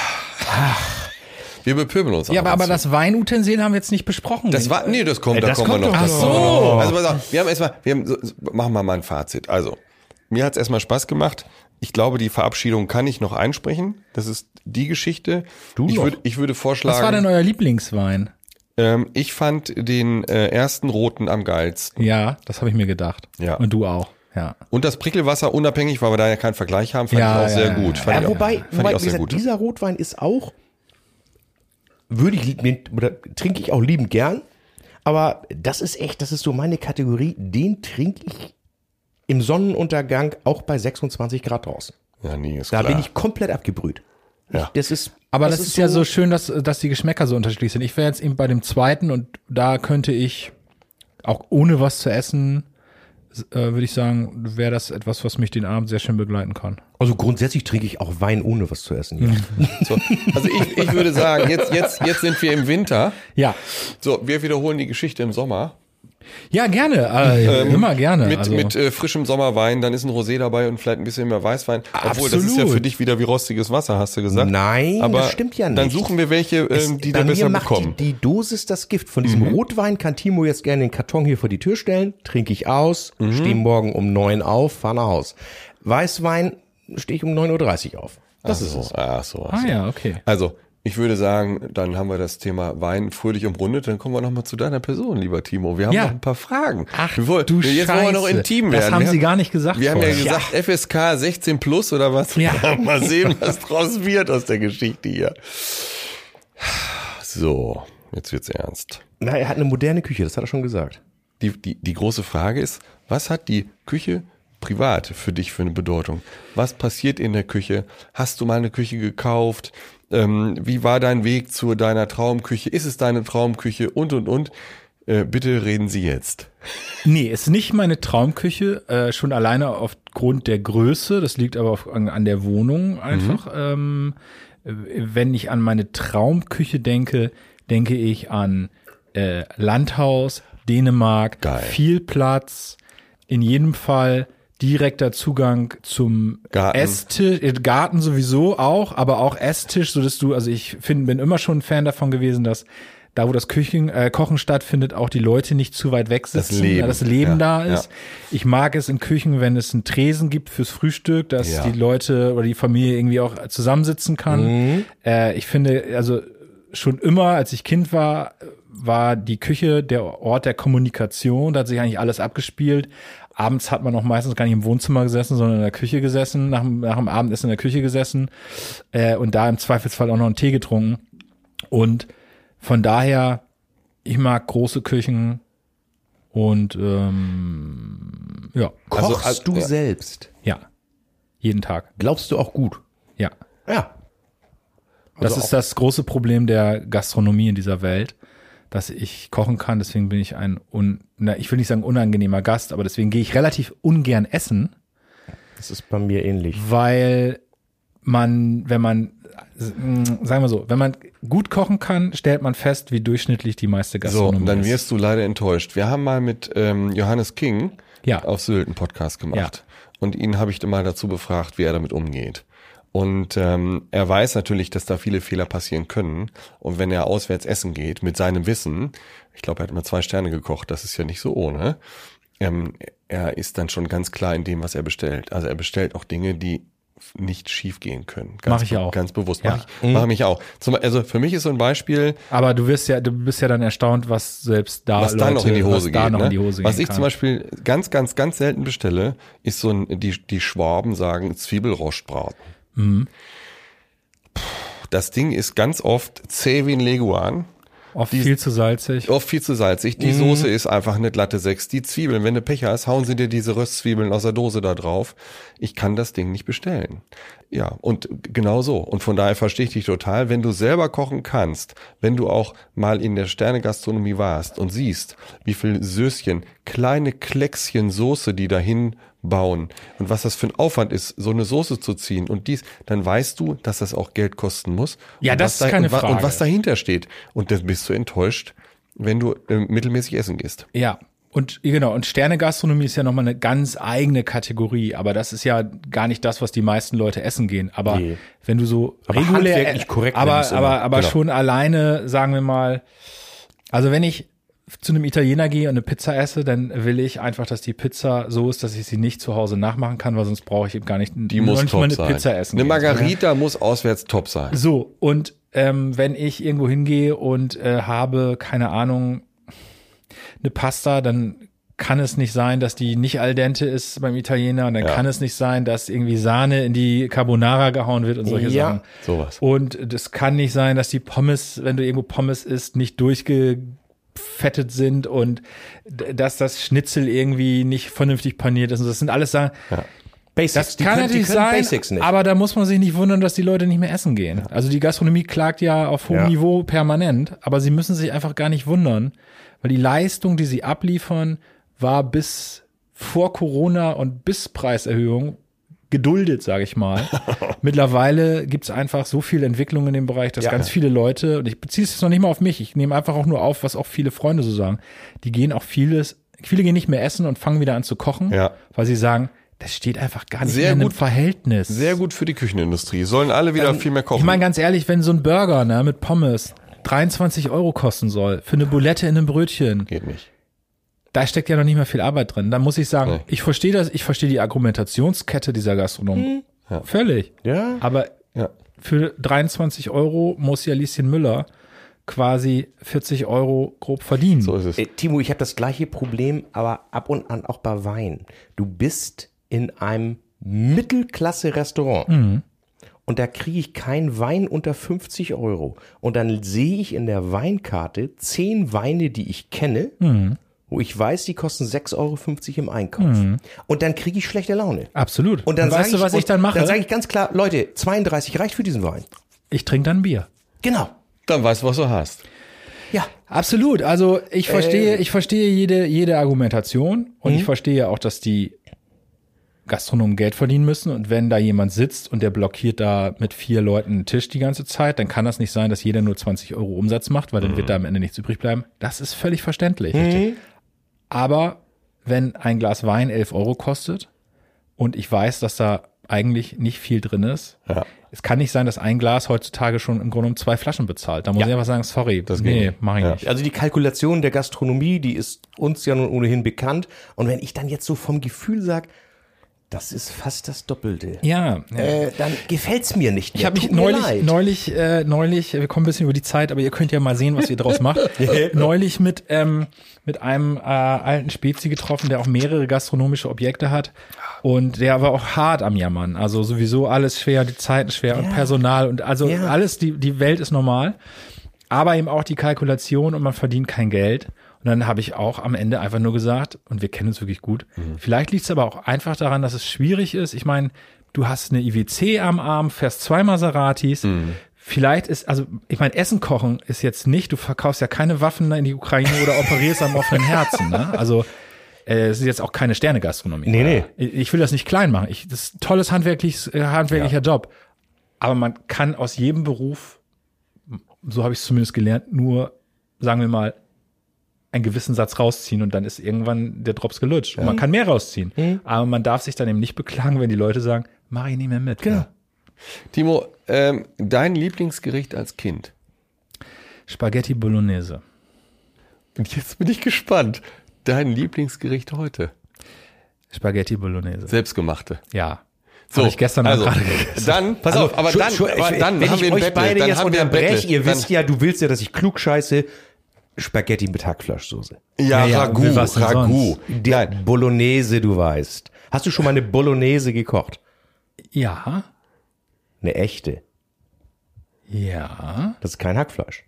Wir bepöbeln uns Ja, ab aber, und aber zu. das Weinutensil haben wir jetzt nicht besprochen. Das war, nee, das kommt, Äh, da das kommen wir kommt noch. doch Das noch. kommt Ach so. noch. Also pass auf, wir haben erstmal, wir haben, so- so- machen wir mal ein Fazit. Also, mir hat's erstmal Spaß gemacht. Ich glaube, die Verabschiedung kann ich noch einsprechen. Das ist die Geschichte. Du ich noch? würde, ich würde vorschlagen. Was war denn euer Lieblingswein? ähm, ich fand den äh, ersten roten am geilsten. Ja, das habe ich mir gedacht. Ja. Und du auch. Ja. Und das Prickelwasser unabhängig, weil wir da ja keinen Vergleich haben, fand Ja, ich auch sehr ja, gut. ja, Fand Ja, ich auch, wobei, fand wobei ich auch wie sehr gesagt, gut. dieser Rotwein ist auch, würde ich lieb- oder trinke ich auch liebend gern. Aber das ist echt, das ist so meine Kategorie. Den trinke ich im Sonnenuntergang auch bei sechsundzwanzig Grad draußen. Ja, nee, ist Da klar. bin ich komplett abgebrüht. Ja. Das ist, Aber das, ist, ja so schön, dass, dass die Geschmäcker so unterschiedlich sind. Ich wäre jetzt eben bei dem zweiten und da könnte ich auch ohne was zu essen, äh, würde ich sagen, wäre das etwas, was mich den Abend sehr schön begleiten kann. Also grundsätzlich trinke ich auch Wein ohne was zu essen. Ja. So, also ich, ich würde sagen, jetzt, jetzt, jetzt sind wir im Winter. Ja. So, wir wiederholen die Geschichte im Sommer. Ja, gerne. Äh, immer gerne. Mit, also. mit äh, frischem Sommerwein, dann ist ein Rosé dabei und vielleicht ein bisschen mehr Weißwein. Obwohl, das ist ja Absolut. für dich wieder wie rostiges Wasser, hast du gesagt. Nein, Aber das stimmt ja nicht. Dann suchen wir welche, Es- ähm, die bei da mir besser macht bekommen. Die, die Dosis das Gift. Von diesem Rotwein kann Timo jetzt gerne den Karton hier vor die Tür stellen, trinke ich aus, stehe morgen um neun auf, fahre nach Haus. Weißwein stehe ich um neun Uhr dreißig auf. Das Ach ist so, es. Ach so, ach ah so. ja, okay. Also, ich würde sagen, dann haben wir das Thema Wein fröhlich umrundet. Dann kommen wir nochmal zu deiner Person, lieber Timo. Wir haben Ja. noch ein paar Fragen. Ach, wir wollen, du Jetzt wollen wir noch Scheiße. intim Das werden. haben wir Sie gar nicht gesagt Wir haben ja vorher. gesagt, F S K sechzehn plus oder was? Ja. Mal sehen, was draus wird aus der Geschichte hier. So, jetzt wird's ernst. Na, er hat eine moderne Küche, das hat er schon gesagt. Die, die, die große Frage ist, was hat die Küche privat für dich für eine Bedeutung? Was passiert in der Küche? Hast du mal eine Küche gekauft? Ähm, wie war dein Weg zu deiner Traumküche? Ist es deine Traumküche? Und, und, und. Äh, bitte reden Sie jetzt. Nee, ist nicht meine Traumküche, äh, schon alleine aufgrund der Größe. Das liegt aber auf, an, an der Wohnung einfach. Ähm, äh, wenn ich an meine Traumküche denke, denke ich an äh, Landhaus, Dänemark, Geil. viel Platz, in jedem Fall direkter Zugang zum Garten. Esstisch, äh, Garten sowieso auch, aber auch Esstisch, so dass du, also ich finde, bin immer schon ein Fan davon gewesen, dass da, wo das Küchen, äh, Kochen stattfindet, auch die Leute nicht zu weit weg sitzen, Das Leben. ja, das Leben Ja, da ist. ja. Ich mag es in Küchen, wenn es einen Tresen gibt fürs Frühstück, dass Ja. die Leute oder die Familie irgendwie auch zusammensitzen kann. Mhm. Äh, ich finde, also schon immer, als ich Kind war, war die Küche der Ort der Kommunikation. Da hat sich eigentlich alles abgespielt. Abends hat man auch meistens gar nicht im Wohnzimmer gesessen, sondern in der Küche gesessen, nach, dem- nach dem Abendessen in der Küche gesessen äh, und da im Zweifelsfall auch noch einen Tee getrunken. Und von daher, ich mag große Küchen und ähm, ja, Also, Kochst also, du ja. selbst? ja, jeden Tag, Glaubst du auch gut? ja. Ja. Das Also ist das große Problem der Gastronomie in dieser Welt, dass ich kochen kann. Deswegen bin ich ein, un, na, ich will nicht sagen unangenehmer Gast, aber deswegen gehe ich relativ ungern essen, Das ist bei mir ähnlich. weil man, wenn man, äh, sagen wir so, wenn man gut kochen kann, stellt man fest, wie durchschnittlich die meiste So, Gastronomie dann ist. wirst du leider enttäuscht. Wir haben mal mit ähm, Johannes King Ja. auf Sylt einen Podcast gemacht. Und ihn habe ich mal dazu befragt, wie er damit umgeht. Und ähm, er weiß natürlich, dass da viele Fehler passieren können. Und wenn er auswärts essen geht, mit seinem Wissen, ich glaube, er hat immer zwei Sterne gekocht, das ist ja nicht so ohne, ähm, er ist dann schon ganz klar in dem, was er bestellt. Also er bestellt auch Dinge, die nicht schief gehen können. Ganz Mach ich be- auch. Ganz bewusst. Ja. Mach ich, mach mich auch. Zum, also für mich ist so ein Beispiel, Aber du wirst ja, du bist ja dann erstaunt, was selbst da was Leute, da noch in die Hose was geht. da noch ne? in die Hose was gehen ich kann. zum Beispiel ganz, ganz, ganz selten bestelle, ist so ein, die, die Schwaben sagen Zwiebelrostbraten. Mhm. das Ding ist ganz oft zäh wie ein Leguan. Oft viel zu salzig. Oft viel zu salzig. Die Mhm. Soße ist einfach eine glatte sechs. Die Zwiebeln, wenn du Pech hast, hauen sie dir diese Röstzwiebeln aus der Dose da drauf. Ich kann das Ding nicht bestellen. Ja, und genau so. Und von daher verstehe ich dich total. Wenn du selber kochen kannst, wenn du auch mal in der Sterne-Gastronomie warst und siehst, wie viel Söschen, kleine Kleckschen Soße, die dahin bauen und was das für ein Aufwand ist, so eine Soße zu ziehen und dies, dann weißt du, dass das auch Geld kosten muss. Ja, und das was ist keine und, wa- Frage. Und was dahinter steht. Und dann bist du enttäuscht, wenn du äh, mittelmäßig essen gehst. Ja. Und genau, und Sterne-Gastronomie ist ja nochmal eine ganz eigene Kategorie, aber das ist ja gar nicht das, was die meisten Leute essen gehen. Aber Nee. wenn du so Aber regulär, handwerklich korrekt aber, nennst du aber, immer. aber Genau. schon alleine, sagen wir mal, also wenn ich zu einem Italiener gehe und eine Pizza esse, dann will ich einfach, dass die Pizza so ist, dass ich sie nicht zu Hause nachmachen kann, weil sonst brauche ich eben gar nicht, Die muss nicht top mal eine sein. Pizza essen. Eine gehen. Margarita muss auswärts top sein. So, und ähm, wenn ich irgendwo hingehe und äh, habe, keine Ahnung, eine Pasta, dann kann es nicht sein, dass die nicht al dente ist beim Italiener und dann Ja. kann es nicht sein, dass irgendwie Sahne in die Carbonara gehauen wird und solche Ja, Sachen. sowas. Und das kann nicht sein, dass die Pommes, wenn du irgendwo Pommes isst, nicht durchgefettet sind und d- dass das Schnitzel irgendwie nicht vernünftig paniert ist. Und das sind alles Sachen, Basics. das Die kann können- die natürlich können sein, Basics nicht. aber da muss man sich nicht wundern, dass die Leute nicht mehr essen gehen. Also die Gastronomie klagt ja auf hohem Ja. Niveau permanent, aber sie müssen sich einfach gar nicht wundern, weil die Leistung, die sie abliefern, war bis vor Corona und bis Preiserhöhung geduldet, sage ich mal. Mittlerweile gibt's einfach so viel Entwicklung in dem Bereich, dass Ja. ganz viele Leute, und ich beziehe es jetzt noch nicht mal auf mich, ich nehme einfach auch nur auf, was auch viele Freunde so sagen, die gehen auch vieles, viele gehen nicht mehr essen und fangen wieder an zu kochen, Ja. weil sie sagen, das steht einfach gar nicht Sehr mehr in einem gut. Verhältnis. Sehr gut für die Küchenindustrie. Sollen alle wieder viel mehr kochen. Ich meine ganz ehrlich, wenn so ein Burger ne, mit Pommes dreiundzwanzig Euro kosten soll, für eine Bulette in einem Brötchen, Geht nicht. da steckt ja noch nicht mehr viel Arbeit drin. Da muss ich sagen, Nee. ich verstehe das, ich verstehe die Argumentationskette dieser Gastronomen. Ja. Völlig. Ja. Aber Ja. für dreiundzwanzig Euro muss ja Lieschen Müller quasi vierzig Euro grob verdienen. So ist es. Äh, Timo, ich habe das gleiche Problem, aber ab und an auch bei Wein. Du bist in einem Mittelklasse-Restaurant Mhm. und da kriege ich keinen Wein unter fünfzig Euro. Und dann sehe ich in der Weinkarte zehn Weine, die ich kenne, Mhm. wo ich weiß, die kosten sechs Euro fünfzig im Einkauf. Und dann kriege ich schlechte Laune. Absolut. Und dann weißt sag du, was ich, und dann mache? Dann sage ich ganz klar, Leute, zweiunddreißig reicht für diesen Wein. ich trinke dann Bier. Genau. Dann weißt du, was du hast. Ja. Absolut. Also ich verstehe, ich verstehe jede, jede Argumentation und ich verstehe auch, dass die Gastronomen Geld verdienen müssen und wenn da jemand sitzt und der blockiert da mit vier Leuten einen Tisch die ganze Zeit, dann kann das nicht sein, dass jeder nur zwanzig Euro Umsatz macht, weil dann wird da am Ende nichts übrig bleiben. Das ist völlig verständlich. Aber wenn ein Glas Wein elf Euro kostet und ich weiß, dass da eigentlich nicht viel drin ist, Ja. es kann nicht sein, dass ein Glas heutzutage schon im Grunde um zwei Flaschen bezahlt. Da muss Ja. ich einfach sagen, sorry, Das nee, geht nicht. mach ich Ja. nicht. Also die Kalkulation der Gastronomie, die ist uns ja nun ohnehin bekannt. Und wenn ich dann jetzt so vom Gefühl sage, das ist fast das Doppelte, Ja, ja. äh, dann gefällt's mir nicht mehr. Ich habe mich Tut mir neulich, leid. neulich, äh, neulich, wir kommen ein bisschen über die Zeit, aber ihr könnt ja mal sehen, was ihr draus macht. neulich mit ähm, mit einem äh, alten Spezi getroffen, der auch mehrere gastronomische Objekte hat und der war auch hart am Jammern. Also sowieso alles schwer, die Zeiten schwer und Personal und also Ja. alles, die die Welt ist normal, aber eben auch die Kalkulation und man verdient kein Geld. Und dann habe ich auch am Ende einfach nur gesagt, und wir kennen uns wirklich gut, vielleicht liegt es aber auch einfach daran, dass es schwierig ist. Ich meine, du hast eine I W C am Arm, fährst zwei Maseratis. Vielleicht ist, also ich meine, Essen kochen ist jetzt nicht, du verkaufst ja keine Waffen in die Ukraine oder operierst am offenen Herzen. Ne? Also äh, es ist jetzt auch keine Sternegastronomie. Nee, nee. Ich, ich will das nicht klein machen. Ich, das ist ein tolles handwerkliches, äh, handwerklicher Job. Aber man kann aus jedem Beruf, so habe ich es zumindest gelernt, nur, sagen wir mal, einen gewissen Satz rausziehen und dann ist irgendwann der Drops gelutscht. Und man kann mehr rausziehen. Aber man darf sich dann eben nicht beklagen, wenn die Leute sagen, mach ich nicht mehr mit. Genau. Timo, ähm, dein Lieblingsgericht als Kind? Spaghetti Bolognese. Und jetzt bin ich gespannt. Dein Lieblingsgericht heute? Spaghetti Bolognese. Selbstgemachte. Ja. So, Habe ich gestern also, noch gerade gegessen. dann, pass auf, aber Schu- dann, Schu- aber ich- dann wenn haben ich wir ein euch Battle. beide Dann jetzt haben wir ein unterbreche, Battle. ihr Dann, wisst ja, du willst ja, dass ich klug scheiße, Spaghetti mit Hackfleischsoße. ja, Ja, ja, Ragout, wie was denn Ragout. Der Bolognese, du weißt. Hast du schon mal eine Bolognese gekocht? Ja. Eine echte. Ja, Das ist kein Hackfleisch.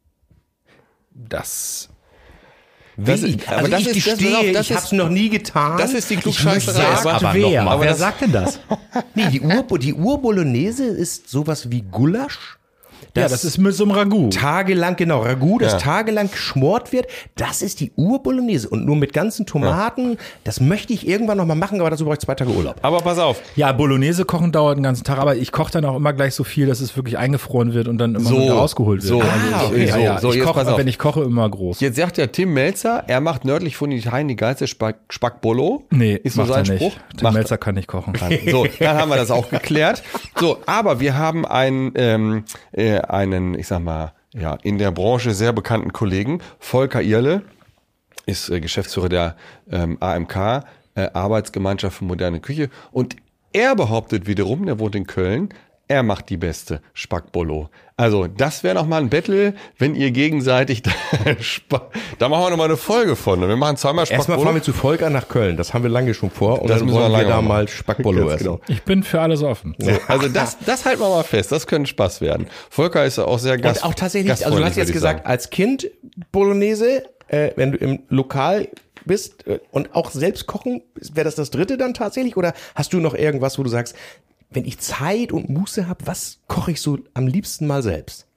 das... Das Wie? ist- also aber das ich ist- das ist gestehe, auch- das ich ist- hab's noch nie getan. das ist die Ich Klugscheißerei, möchte es aber- aber wer? noch mal. Wer das- sagt denn das? Nee, die Ur, die Ur-Bolognese ist sowas wie Gulasch. Ja, das ist mit so einem Ragout. tagelang, genau, Ragout, das Ja. tagelang geschmort wird. Das ist die Ur-Bolognese. Und nur mit ganzen Tomaten. Das möchte ich irgendwann noch mal machen, aber dazu brauche ich zwei Tage Urlaub. Aber pass auf. Ja, Bolognese kochen dauert den ganzen Tag, aber ich koche dann auch immer gleich so viel, dass es wirklich eingefroren wird und dann immer So, nur wieder rausgeholt wird. so, also okay, ich, so, ja, ja, so, ich jetzt koche, pass auf. wenn ich koche, immer groß. Jetzt sagt ja Tim Melzer, er macht nördlich von Italien die geilste Spack Spackbolo. Nee, ist so macht sein er Spruch. nicht. Tim Macht Melzer kann nicht kochen. So, dann haben wir das auch geklärt. So, aber wir haben einen, ähm, äh, einen, ich sag mal, ja, in der Branche sehr bekannten Kollegen, Volker Irle, ist äh, Geschäftsführer der ähm, A M K, äh, Arbeitsgemeinschaft für moderne Küche. Und er behauptet wiederum, der wohnt in Köln, er macht die beste Spackbolo. Also, das wäre noch mal ein Battle, wenn ihr gegenseitig da, Spa- da machen wir noch mal eine Folge von. Wir machen zweimal Erstmal Spackbolo. fahren wir zu Volker nach Köln. Das haben wir lange schon vor. Und Das dann müssen wir wollen wir lange da machen. mal Spackbolo Ganz essen. genau. Ich bin für alles offen. So, also das, das halten wir mal fest. Das könnte Spaß werden. Volker ist ja auch sehr gast, Und auch tatsächlich, also du gastfreundlich, hast jetzt würde ich gesagt, sagen. als Kind Bolognese, äh, wenn du im Lokal bist äh, und auch selbst kochen, wäre das das dritte dann tatsächlich? Oder hast du noch irgendwas, wo du sagst, wenn ich Zeit und Muße habe, was koche ich so am liebsten mal selbst?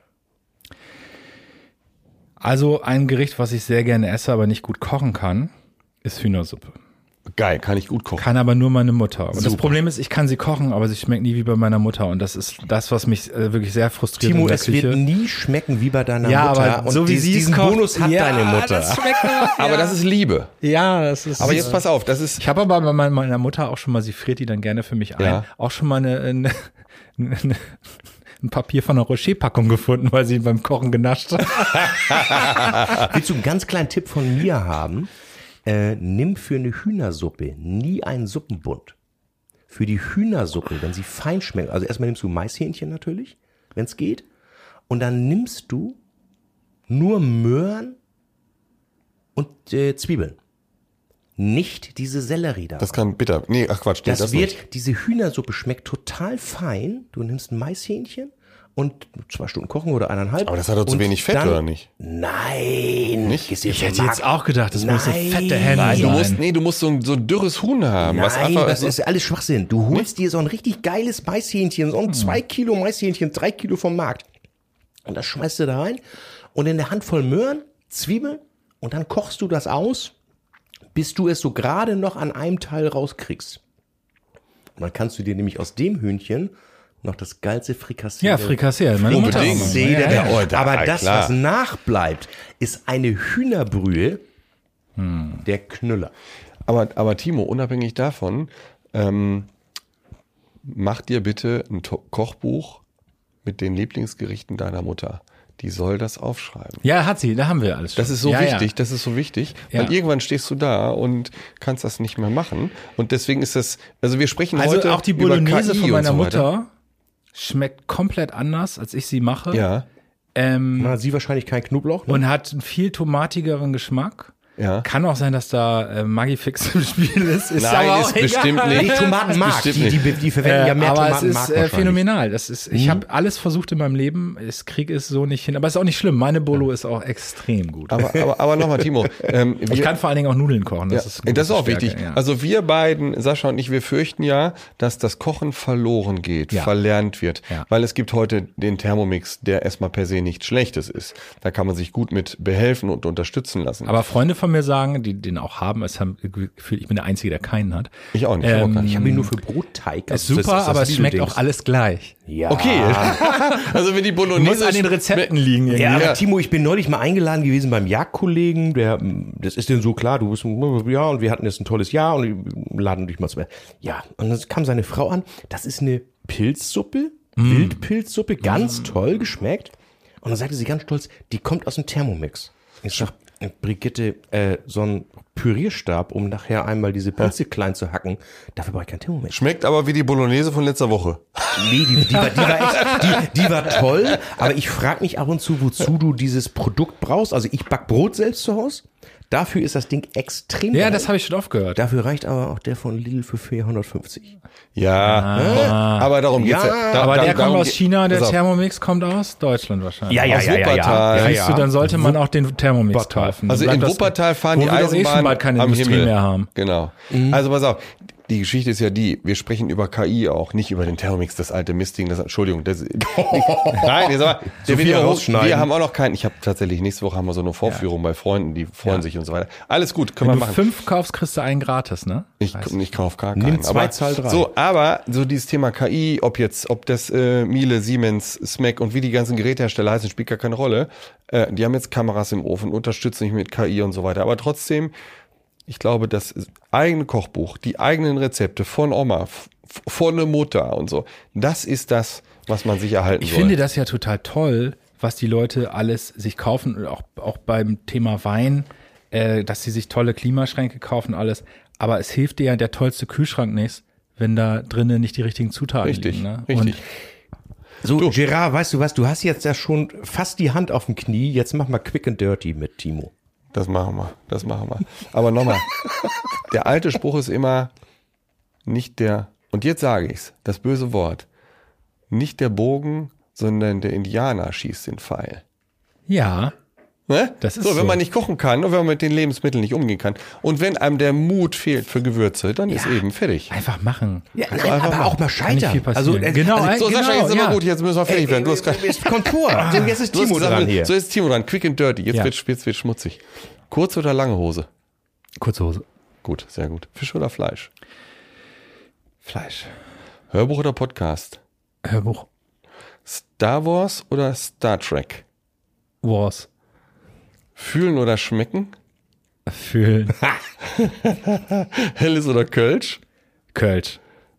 Also ein Gericht, was ich sehr gerne esse, aber nicht gut kochen kann, ist Hühnersuppe. Geil, kann ich gut kochen. Kann aber nur meine Mutter. Und das Problem ist, ich kann sie kochen, aber sie schmeckt nie wie bei meiner Mutter. Und das ist das, was mich äh, wirklich sehr frustriert Timo, in der es Küche. wird nie schmecken wie bei deiner Ja, Mutter. aber so wie dies- sie es diesen kocht- Bonus hat ja, deine Mutter. Das schmeckt aber, Aber das ist Liebe. ja, das ist. Aber jetzt pass auf, das ist, Ich habe aber bei meiner- meiner Mutter auch schon mal, sie friert die dann gerne für mich ein, Ja. auch schon mal eine, eine, eine ein Papier von einer Rocher-Packung gefunden, weil sie ihn beim Kochen genascht hat. Willst du einen ganz kleinen Tipp von mir haben? Äh, nimm für eine Hühnersuppe nie einen Suppenbund. Für die Hühnersuppe, wenn sie fein schmeckt, also erstmal nimmst du Maishähnchen natürlich, wenn es geht, und dann nimmst du nur Möhren und äh, Zwiebeln. Nicht diese Sellerie da. das kann bitter. Nee, ach Quatsch, nee, Das, das wird, nicht. diese Hühnersuppe schmeckt total fein. Du nimmst ein Maishähnchen und zwei Stunden kochen oder eineinhalb. Aber das hat doch zu und wenig Fett, dann, oder nicht? Nein. Nicht? Ist dir Ich vom hätte jetzt Markt- auch gedacht, das muss eine Nein. fette Hände Nein, du sein. musst, nee, du musst so ein, so ein dürres Huhn haben. was Nein, einfach, das ist alles Schwachsinn. Du holst dir so ein richtig geiles Maishähnchen, Hm. so ein zwei Kilo Maishähnchen, drei Kilo vom Markt. Und das schmeißt du da rein und in der Handvoll Möhren, Zwiebeln und dann kochst du das aus, bis du es so gerade noch an einem Teil rauskriegst. Und dann kannst du dir nämlich aus dem Hühnchen noch das geilste Frikassee. Ja, Frikassee. Meine Mutter auch Unbedingt. mal. Frikassee Ja, der ja. Welt. Oh, da- Aber das, klar. was nachbleibt, ist eine Hühnerbrühe, der Knüller. aber, aber Timo, unabhängig davon, ähm, mach dir bitte ein To- Kochbuch mit den Lieblingsgerichten deiner Mutter. Die soll das aufschreiben. Ja, hat sie, da haben wir alles schon. Das ist so ja, wichtig, Ja. das ist so wichtig, Ja. weil irgendwann stehst du da und kannst das nicht mehr machen. Und deswegen ist das, also wir sprechen Also heute auch die über Bolognese K I von und meiner so weiter. Mutter schmeckt komplett anders, als ich sie mache. Ja, Ähm, Na, sie wahrscheinlich kein Knoblauch. Ne? und hat einen viel tomatigeren Geschmack. ja. Kann auch sein, dass da äh, Maggi-Fix im Spiel ist. ist Nein, aber ist auch egal. bestimmt nicht. Nee, Tomatenmark. Bestimmt Die, die, die verwenden ja Äh, mehr aber es Tomatenmark ist äh, wahrscheinlich. phänomenal. Das ist, ich habe alles versucht in meinem Leben. Ich kriege es so nicht hin. Aber es ist auch nicht schlimm. Meine Bolo ist auch extrem gut. Aber, aber, aber nochmal, Timo. Ähm, wir, ich kann vor allen Dingen auch Nudeln kochen. Das ja, ist, eine das ist große auch Stärke, wichtig. Ja. Also wir beiden, Sascha und ich, wir fürchten ja, dass das Kochen verloren geht, Ja. verlernt wird. Ja. Weil es gibt heute den Thermomix, der erstmal per se nichts Schlechtes ist. Da kann man sich gut mit behelfen und unterstützen lassen. Aber Freunde von mir sagen, die den auch haben, es haben gefühlt, ich bin der Einzige, der keinen hat. ich auch nicht. ich hab auch Ähm, keinen. Ich habe ihn nur für Brotteig. Ist Also das super, das aber es schmeckt Lidl-Dings. auch alles gleich. Ja. Okay. Also wenn die Muss Bolognese an den Rezepten liegen. Irgendwie. Ja, aber Ja. Timo, ich bin neulich mal eingeladen gewesen beim Jagdkollegen, der, das ist denn so klar, du bist, ja, und wir hatten jetzt ein tolles Jahr und laden dich mal zu. Ja, und dann kam seine Frau an, das ist eine Pilzsuppe, Wildpilzsuppe, ganz toll geschmeckt. Und dann sagte sie ganz stolz, die kommt aus dem Thermomix. Ich sag, Brigitte, äh, so ein Pürierstab, um nachher einmal diese Pilze klein zu hacken, dafür brauche ich kein Thermomix. schmeckt aber wie die Bolognese von letzter Woche. Nee, die, die, war, die, war echt, die, die war toll, aber ich frage mich ab und zu, wozu du dieses Produkt brauchst. Also ich back Brot selbst zu Hause. Dafür ist das Ding extrem Ja, geil. das habe ich schon oft gehört. Dafür reicht aber auch der von Lidl für vierhundertfünfzig. Ja, aber darum geht's ja. Ja, Da, Aber da, der kommt darum aus ge- China, der Pass auf. Thermomix kommt aus Deutschland wahrscheinlich. Ja, ja, Aus ja, ja, ja. Wuppertal. ja, Siehst du, ja. dann sollte man auch den Thermomix Wuppertal. kaufen. Also Dann in bleibt das- Wuppertal fahren wo die wir doch eh schon Eisenbahn bald keine am Industrie Himmel. mehr haben. Genau. Also pass auf, die Geschichte ist ja die, wir sprechen über K I auch, nicht über den Thermomix, das alte Mistding, das, Entschuldigung. Das, nein, jetzt aber, der viel wird auch- rausschneiden. wir haben auch noch keinen, ich habe tatsächlich, nächste Woche haben wir so eine Vorführung bei Freunden, die freuen sich und so weiter. Alles gut, können Wenn wir du machen. fünf kaufst, kriegst du einen gratis, ne? Ich, ich kaufe gar keinen. Nimm zwei, aber, zahl drei. So, aber so dieses Thema K I, ob jetzt, ob das äh, Miele, Siemens, Smack und wie die ganzen Gerätehersteller heißen, spielt gar keine Rolle. Äh, die haben jetzt Kameras im Ofen, unterstützen sich mit K I und so weiter. Aber trotzdem, ich glaube, das eigene Kochbuch, die eigenen Rezepte von Oma, f- von der Mutter und so, das ist das, was man sich erhalten Ich soll. finde das ja total toll, was die Leute alles sich kaufen, und auch, auch beim Thema Wein, äh, dass sie sich tolle Klimaschränke kaufen, alles. Aber es hilft dir ja der tollste Kühlschrank nicht, wenn da drinnen nicht die richtigen Zutaten Richtig, liegen. Ne? richtig. Und So, Gerard, weißt du was, du hast jetzt ja schon fast die Hand auf dem Knie, jetzt mach mal Quick and Dirty mit Timo. Das machen wir, das machen wir. Aber nochmal, der alte Spruch ist immer nicht der, und jetzt sage ich's, das böse Wort, nicht der Bogen, sondern der Indianer schießt den Pfeil. ja, Ne? Das ist so, wenn so. man nicht kochen kann und wenn man mit den Lebensmitteln nicht umgehen kann und wenn einem der Mut fehlt für Gewürze, dann ist eben fertig. einfach machen. Ja, einfach aber mal. auch mal Kann nicht scheitern. viel passieren. äh, genau, also, So, genau, Sascha, jetzt ist ja. aber gut, jetzt müssen wir fertig werden. Du hast gerade es kommt vor. So, jetzt ist du hast Timo gesagt, dran hier. so ist Timo dran, quick and dirty. Jetzt Ja. wird jetzt wird schmutzig. Kurze oder lange Hose? Kurze Hose. Gut, sehr gut. Fisch oder Fleisch? Fleisch. Hörbuch oder Podcast? Hörbuch. Star Wars oder Star Trek? Wars. Fühlen oder schmecken? Fühlen. Helles oder Kölsch? Kölsch.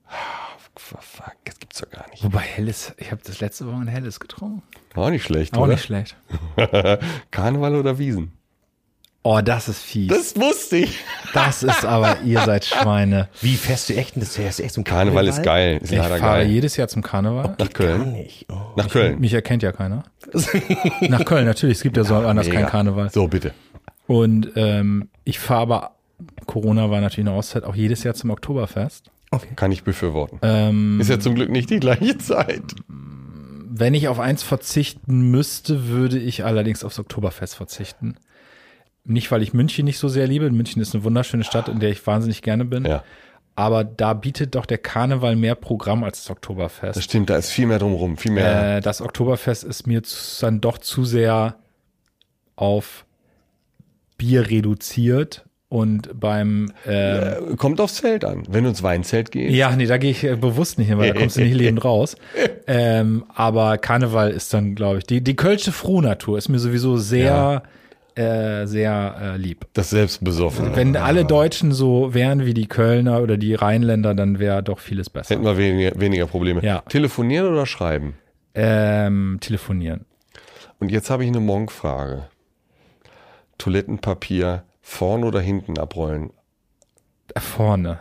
Fuck, das gibt's doch gar nicht. Wobei Helles, ich habe das letzte Woche ein Helles getrunken. Auch nicht schlecht, Auch oder? nicht schlecht. Karneval oder Wiesen? Oh, das ist fies. Das wusste ich. Das ist aber, ihr seid Schweine. Wie fest du echt, das ist echt so ein Karneval ist geil, ist Ich leider fahre geil. jedes Jahr zum Karneval. Nach Köln. Nicht. Oh. Nach Köln. Mich erkennt ja keiner. Nach Köln, natürlich. Es gibt ja so anders Mega. kein Karneval. So, bitte. Und ähm, ich fahre aber, Corona war natürlich eine Auszeit, auch jedes Jahr zum Oktoberfest. Kann ich befürworten. Ähm, Ist ja zum Glück nicht die gleiche Zeit. wenn ich auf eins verzichten müsste, würde ich allerdings aufs Oktoberfest verzichten. Nicht, weil ich München nicht so sehr liebe. München ist eine wunderschöne Stadt, in der ich wahnsinnig gerne bin. Ja, Aber da bietet doch der Karneval mehr Programm als das Oktoberfest. das stimmt, da ist viel mehr drumrum, viel mehr. Äh, das Oktoberfest ist mir zu, dann doch zu sehr auf Bier reduziert und beim äh, Äh, Kommt aufs Zelt an. Wenn du ins Weinzelt gehst. ja, nee, da gehe ich äh, bewusst nicht hin, weil da kommst du nicht lebend raus. Ähm, aber Karneval ist dann, glaube ich, die, die Kölsche Frohnatur ist mir sowieso sehr, äh, sehr äh, lieb. Das Selbstbesoffen. Wenn alle Deutschen so wären wie die Kölner oder die Rheinländer, dann wäre doch vieles besser. Hätten wir weniger, weniger Probleme. Ja. Telefonieren oder schreiben? Ähm, telefonieren. Und jetzt habe ich eine Monk-Frage. Toilettenpapier vorne oder hinten abrollen? Äh, Vorne.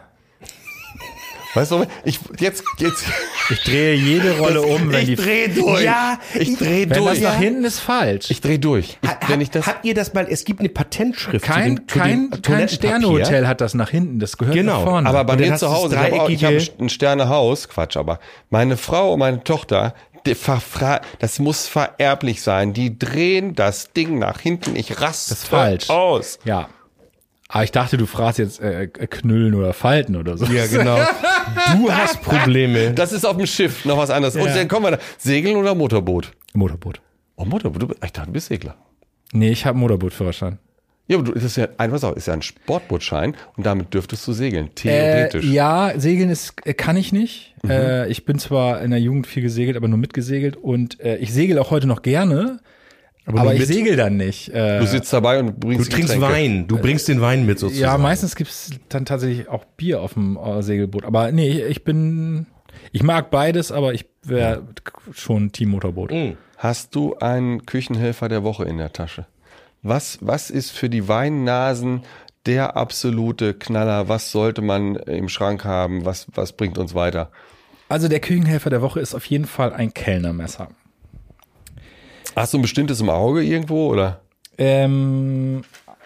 Weißt du, ich jetzt jetzt Ich drehe jede Rolle um, wenn die. ich dreh durch. Ja, ich dreh Wenn durch. das nach hinten ist falsch. Ich dreh durch. Ich, Ha- wenn ich das habt ihr das mal, es gibt eine Patentschrift zu kein dem, zu kein, dem kein Toilettenpapier. Sternehotel hat das nach hinten. Das gehört Genau, nach vorne. aber bei Und dann mir hast zu du das Hause, ich habe auch- ich habe dreieckige- ein Sternehaus, Quatsch, aber meine Frau und meine Tochter, die verfra- das muss vererblich sein. Die drehen das Ding nach hinten. Ich raste Das ist falsch. aus. Ja. Aber ich dachte, du fragst jetzt äh, Knüllen oder Falten oder so. Ja, genau. Du hast Probleme. Das ist auf dem Schiff noch was anderes. Und dann kommen wir da. Segeln oder Motorboot? Motorboot. Oh, Motorboot. Du, ich dachte, du bist Segler. Nee, ich habe Motorbootführerschein. Ja, aber du, das ist ja, ein, pass auf, ist ja ein Sportbootschein und damit dürftest du segeln. Äh, Theoretisch. ja, segeln ist äh, kann ich nicht. Äh, ich bin zwar in der Jugend viel gesegelt, aber nur mitgesegelt und äh, ich segel auch heute noch gerne, aber, nur ich mit- segel dann nicht. Äh, Du sitzt dabei und Du bringst trinkst Getränke. Wein. Du bringst den Wein mit sozusagen. ja, meistens gibt's dann tatsächlich auch Bier auf dem äh, Segelboot. Aber nee, ich, ich bin, ich mag beides, aber ich wäre schon Team Motorboot. Mhm. Hast du einen Küchenhelfer der Woche in der Tasche? Was, was ist für die Weinnasen der absolute Knaller? Was sollte man im Schrank haben? Was, was bringt uns weiter? Also der Küchenhelfer der Woche ist auf jeden Fall ein Kellnermesser. Hast du ein bestimmtes im Auge irgendwo oder? Ähm,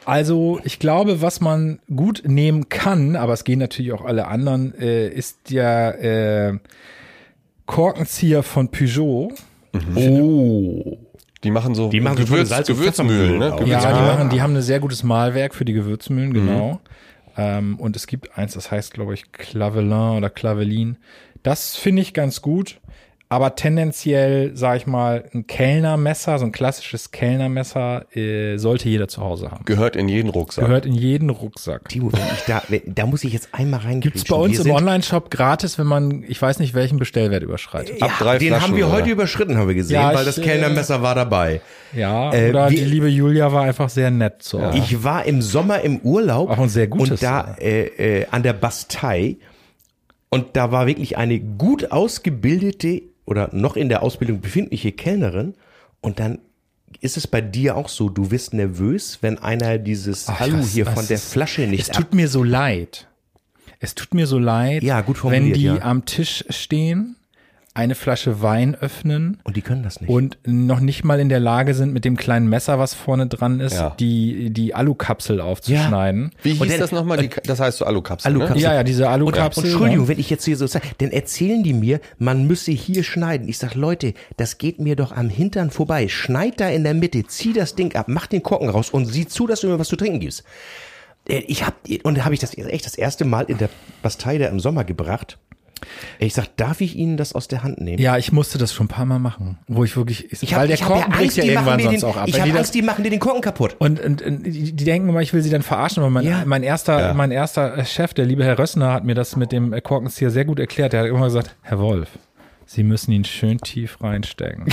Also ich glaube, was man gut nehmen kann, aber es gehen natürlich auch alle anderen, äh, ist der äh, Korkenzieher von Peugeot. Oh. Die machen so Die machen so Gewürz, Salz- und Gewürzmühlen, ne? Pfeffermühlen auch. Ja, die, Gewürzmühlen. machen, die haben ein sehr gutes Mahlwerk für die Gewürzmühlen, genau. Ähm, und es gibt eins, das heißt, glaube ich, Clavelin oder Clavelin. Das finde ich ganz gut. Aber tendenziell, sag ich mal, ein Kellnermesser, so ein klassisches Kellnermesser, äh, sollte jeder zu Hause haben. Gehört in jeden Rucksack. Gehört in jeden Rucksack. Timo, wenn ich da, wenn, da muss ich jetzt einmal rein. Gibt's bei uns im Online-Shop gratis, wenn man, ich weiß nicht, welchen Bestellwert überschreitet. Ab drei den Flaschen, haben wir oder? heute überschritten, haben wir gesehen, Ja, weil ich, das äh, Kellnermesser war dabei. Ja, Äh, oder wie- die liebe Julia war einfach sehr nett zu euch. Ich war im Sommer im Urlaub Auch ein sehr gutes und da äh, äh, an der Bastei und da war wirklich eine gut ausgebildete oder noch in der Ausbildung befindliche Kellnerin und dann ist es bei dir auch so, du wirst nervös, wenn einer dieses Ach, Alu was- hier was von der ist- Flasche nicht Es tut mir so leid. Es tut mir so leid, Ja, gut wenn formuliert, die ja. am Tisch stehen, eine Flasche Wein öffnen und die können das nicht. und noch nicht mal in der Lage sind, mit dem kleinen Messer, was vorne dran ist, Ja. die, die Alukapsel aufzuschneiden. Wie hieß Und dann- das nochmal? Die, das heißt so Alukapsel, Alukapsel. ne? Ja, ja, diese Und, Alukapsel. und Entschuldigung, ne? wenn ich jetzt hier so sage, dann erzählen die mir, man müsse hier schneiden. Ich sag, Leute, das geht mir doch am Hintern vorbei. Schneid da in der Mitte, zieh das Ding ab, mach den Korken raus und sieh zu, dass du mir was zu trinken gibst. Äh, Ich hab, und da habe ich das echt das erste Mal in der Bastei da im Sommer gebracht. Ich sag, darf ich Ihnen das aus der Hand nehmen? Ja, ich musste das schon ein paar Mal machen, wo ich wirklich, ich, Ich hab, weil der ich hab Korken ja bricht Angst, ja die machen irgendwann mir sonst den, auch ab. ich Wenn habe die Angst, das, die machen dir den Korken kaputt. und, und, und die die denken immer, ich will sie dann verarschen, aber mein, Ja. mein erster, Ja. mein erster Chef, der liebe Herr Rössner, hat mir das mit dem Korkenzieher sehr gut erklärt. Der hat immer gesagt, Herr Wolf, Sie müssen ihn schön tief reinstecken.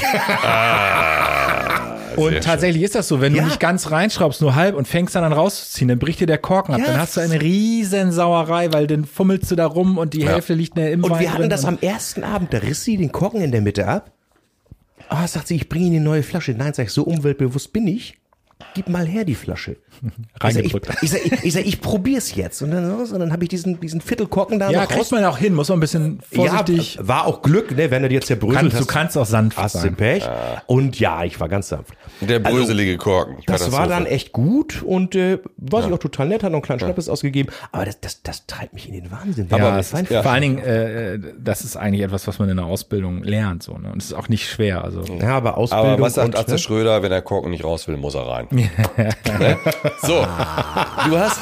Und tatsächlich ist das so, wenn Ja. du nicht ganz reinschraubst, nur halb und fängst dann an rauszuziehen, dann bricht dir der Korken ab. Ja. Dann hast du eine riesen Sauerei, weil dann fummelst du da rum und die Hälfte liegt in der im Und Wein wir hatten drin das und- am ersten Abend, da riss sie den Korken in der Mitte ab. Ah, sagt sie, ich bringe Ihnen eine neue Flasche. Nein, sag ich, so umweltbewusst bin ich. Gib mal her die Flasche. Reingedrückt. Ich sag, ich, ich, ich, sag, ich probier's jetzt. Und dann, und dann habe ich diesen, diesen Viertelkorken da Ja, noch kriegt raus. man auch hin, muss man ein bisschen vorsichtig. Ja, war auch Glück, ne, wenn du dir jetzt zerbröselt kannst, hast. du kannst auch sanft hast du sein. Pech. Und ja, ich war ganz sanft. Der bröselige Korken. Das war Katastrophe. dann echt gut und äh, war sich auch total nett, hat noch einen kleinen Schnappes ausgegeben. Aber das, das, das treibt mich in den Wahnsinn. Ja, Aber es ist, vor allen Dingen, äh, das ist eigentlich etwas, was man in der Ausbildung lernt, so, ne? Und es ist auch nicht schwer, also. ja, aber Ausbildung Aber was sagt und, Atze ne? Schröder, wenn der Korken nicht raus will, muss er rein. Ne? So, du hast,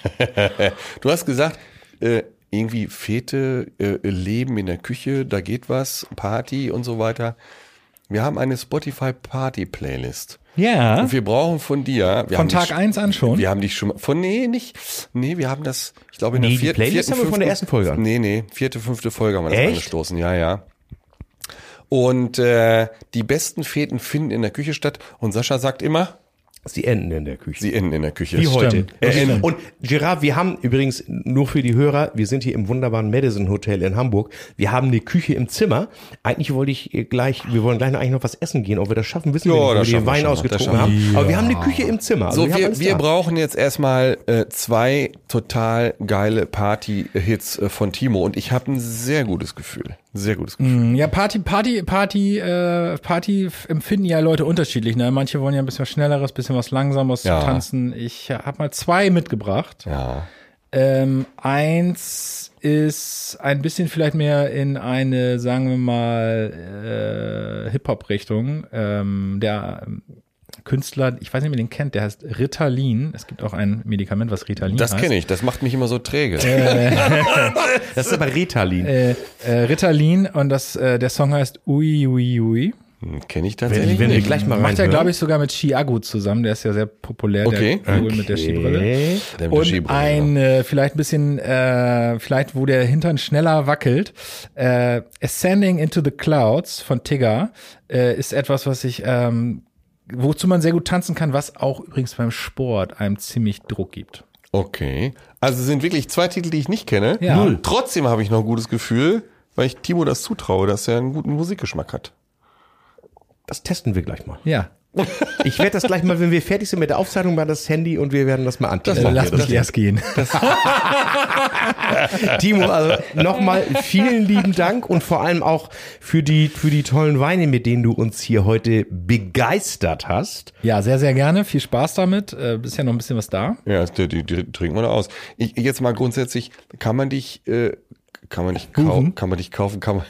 du hast gesagt, äh, irgendwie Fete, äh, Leben in der Küche, da geht was, Party und so weiter. Wir haben eine Spotify-Party-Playlist. Ja. Und wir brauchen von dir. Wir Von haben Tag dich- eins an schon? Wir haben dich schon mal, von, nee, nicht, nee, wir haben das, ich glaube in Nee, der die vierten, Playlist vierten, haben wir von der fünften- ersten Folge an. Nee, nee, vierte, fünfte Folge haben wir das Echt? angestoßen, ja, ja. Und äh, die besten Feten finden in der Küche statt. Und Sascha sagt immer, Sie enden in der Küche. sie enden in der Küche. Wie heute. stimmt. Äh, Das stimmt. und Gerard, wir haben übrigens nur für die Hörer, wir sind hier im wunderbaren Madison Hotel in Hamburg. Wir haben eine Küche im Zimmer. Eigentlich wollte ich äh, gleich, wir wollen gleich noch eigentlich noch was essen gehen. Ob wir das schaffen, wissen Ja, wir nicht, das weil wir schaffen den wir Wein schon noch. ausgetrunken Das haben. schaffen Aber wir haben eine Küche im Zimmer. Also So, wir haben wir, alles wir da. brauchen jetzt erstmal äh, zwei total geile Party-Hits äh, von Timo. Und ich habe ein sehr gutes Gefühl. Sehr gutes Gefühl. Ja, Party, Party, Party, äh, Party f- empfinden ja Leute unterschiedlich, ne? Manche wollen ja ein bisschen was Schnelleres, bisschen was Langsames Ja. tanzen. Ich habe mal zwei mitgebracht. Ja. Ähm, eins ist ein bisschen vielleicht mehr in eine, sagen wir mal, äh, Hip-Hop-Richtung. Ähm, der ähm, Künstler, ich weiß nicht, ob ihr den kennt, der heißt Ritalin. Es gibt auch ein Medikament, was Ritalin Das heißt. kenne ich. Das macht mich immer so träge. Das ist aber Ritalin. Äh, äh, Ritalin und das, äh, der Song heißt Ui Ui Ui. Hm, Kenne ich tatsächlich wenn wir nicht. gleich mal Macht er, reinhören. glaube ich, sogar mit Chiago zusammen. Der ist ja sehr populär, Okay. der Vogel mit der Skibrille. Okay. Der mit der Und Skibrille, ein, äh, vielleicht ein bisschen, äh, vielleicht wo der Hintern schneller wackelt. Äh, Ascending into the Clouds von Tigger äh, ist etwas, was ich, ähm, wozu man sehr gut tanzen kann, was auch übrigens beim Sport einem ziemlich Druck gibt. Okay. Also es sind wirklich zwei Titel, die ich nicht kenne. Ja. Null. Trotzdem habe ich noch ein gutes Gefühl, weil ich Timo das zutraue, dass er einen guten Musikgeschmack hat. Das testen wir gleich mal. Ja. Ich werde das gleich mal, wenn wir fertig sind mit der Aufzeichnung, mal das Handy und wir werden das mal antesten. Äh, Lass mich erst gehen. Timo, also nochmal vielen lieben Dank und vor allem auch für die, für die tollen Weine, mit denen du uns hier heute begeistert hast. Ja, sehr, sehr gerne. Viel Spaß damit. Äh, ist ja noch ein bisschen was da. Ja, die, die, die trinken wir noch aus. Ich, jetzt mal grundsätzlich, kann man dich, äh, kann man dich kaufen, kann man dich kaufen, kann man,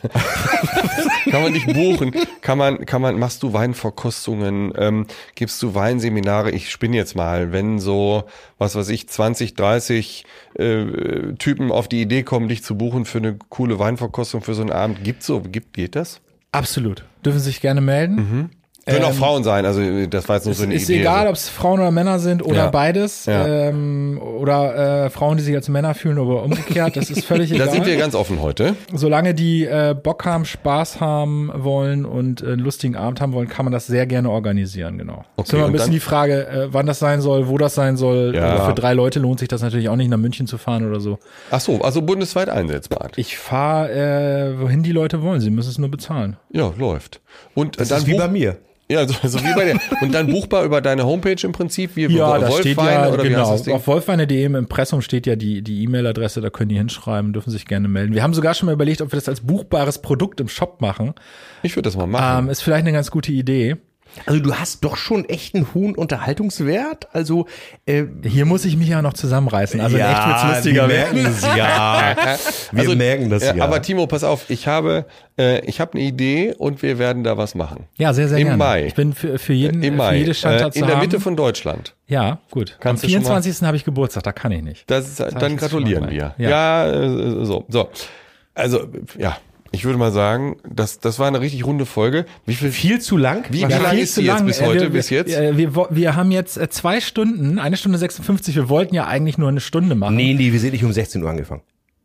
kann man dich buchen, kann man, kann man, machst du Weinverkostungen, ähm, gibst du Weinseminare? Ich spinne jetzt mal, wenn so, was weiß ich, zwanzig, dreißig äh, Typen auf die Idee kommen, dich zu buchen für eine coole Weinverkostung für so einen Abend, gibt's so, gibt, geht das? Absolut. Dürfen sich gerne melden. Mhm. Können auch Frauen sein, also das war jetzt nur so eine ist Idee. Ist egal, so. ob es Frauen oder Männer sind oder Ja. beides. Ja. Ähm, oder äh, Frauen, die sich als Männer fühlen oder umgekehrt. Das ist völlig egal. Da sind wir ganz offen heute. Solange die äh, Bock haben, Spaß haben wollen und äh, einen lustigen Abend haben wollen, kann man das sehr gerne organisieren, genau. Okay, ist immer ein und bisschen dann- die Frage, äh, wann das sein soll, wo das sein soll. Ja. Äh, für drei Leute lohnt sich das natürlich auch nicht, nach München zu fahren oder so. Ach so, also bundesweit einsetzbar. Ich fahre, äh, wohin die Leute wollen. Sie müssen es nur bezahlen. Ja, läuft. Und Das dann ist wie buch- bei mir. Ja, so, so wie bei dir. Und dann buchbar über deine Homepage im Prinzip, wie Ja, da Wolfwein steht ja, oder wie genau, heißt das Ding? auf wolfweine punkt de im Impressum steht ja die die E-Mail-Adresse, da können die hinschreiben, dürfen sich gerne melden. Wir haben sogar schon mal überlegt, ob wir das als buchbares Produkt im Shop machen. Ich würde das mal machen. Ähm, ist vielleicht eine ganz gute Idee. Also du hast doch schon echt einen hohen Unterhaltungswert. Also äh, Hier muss ich mich ja noch zusammenreißen. Also in echt wird's lustiger wir werden. merken es, ja. Wir Also, merken das äh, ja. Aber Timo, pass auf, ich habe, äh, ich habe eine Idee und wir werden da was machen. Ja, sehr, sehr Im gerne. Mai. Ich bin für, für jeden, Im für Mai. jede Äh, Schandtat zu in der haben. Mitte von Deutschland. Ja, gut. Kannst Am du schon mal- vierundzwanzigsten habe ich Geburtstag, da kann ich nicht. Das ist, ich dann jetzt gratulieren schon mal wir. gleich. Ja, äh, so, so. Also, ja, ich würde mal sagen, das, das war eine richtig runde Folge. Wie viel? viel zu lang. Wie Ja, lang viel ist zu die jetzt lang. bis Äh, heute, wir, bis jetzt? Wir, wir, wir, wir haben jetzt äh, zwei Stunden, eine Stunde sechsundfünfzig. Wir wollten ja eigentlich nur eine Stunde machen. Nee, nee, wir sind nicht um sechzehn Uhr angefangen.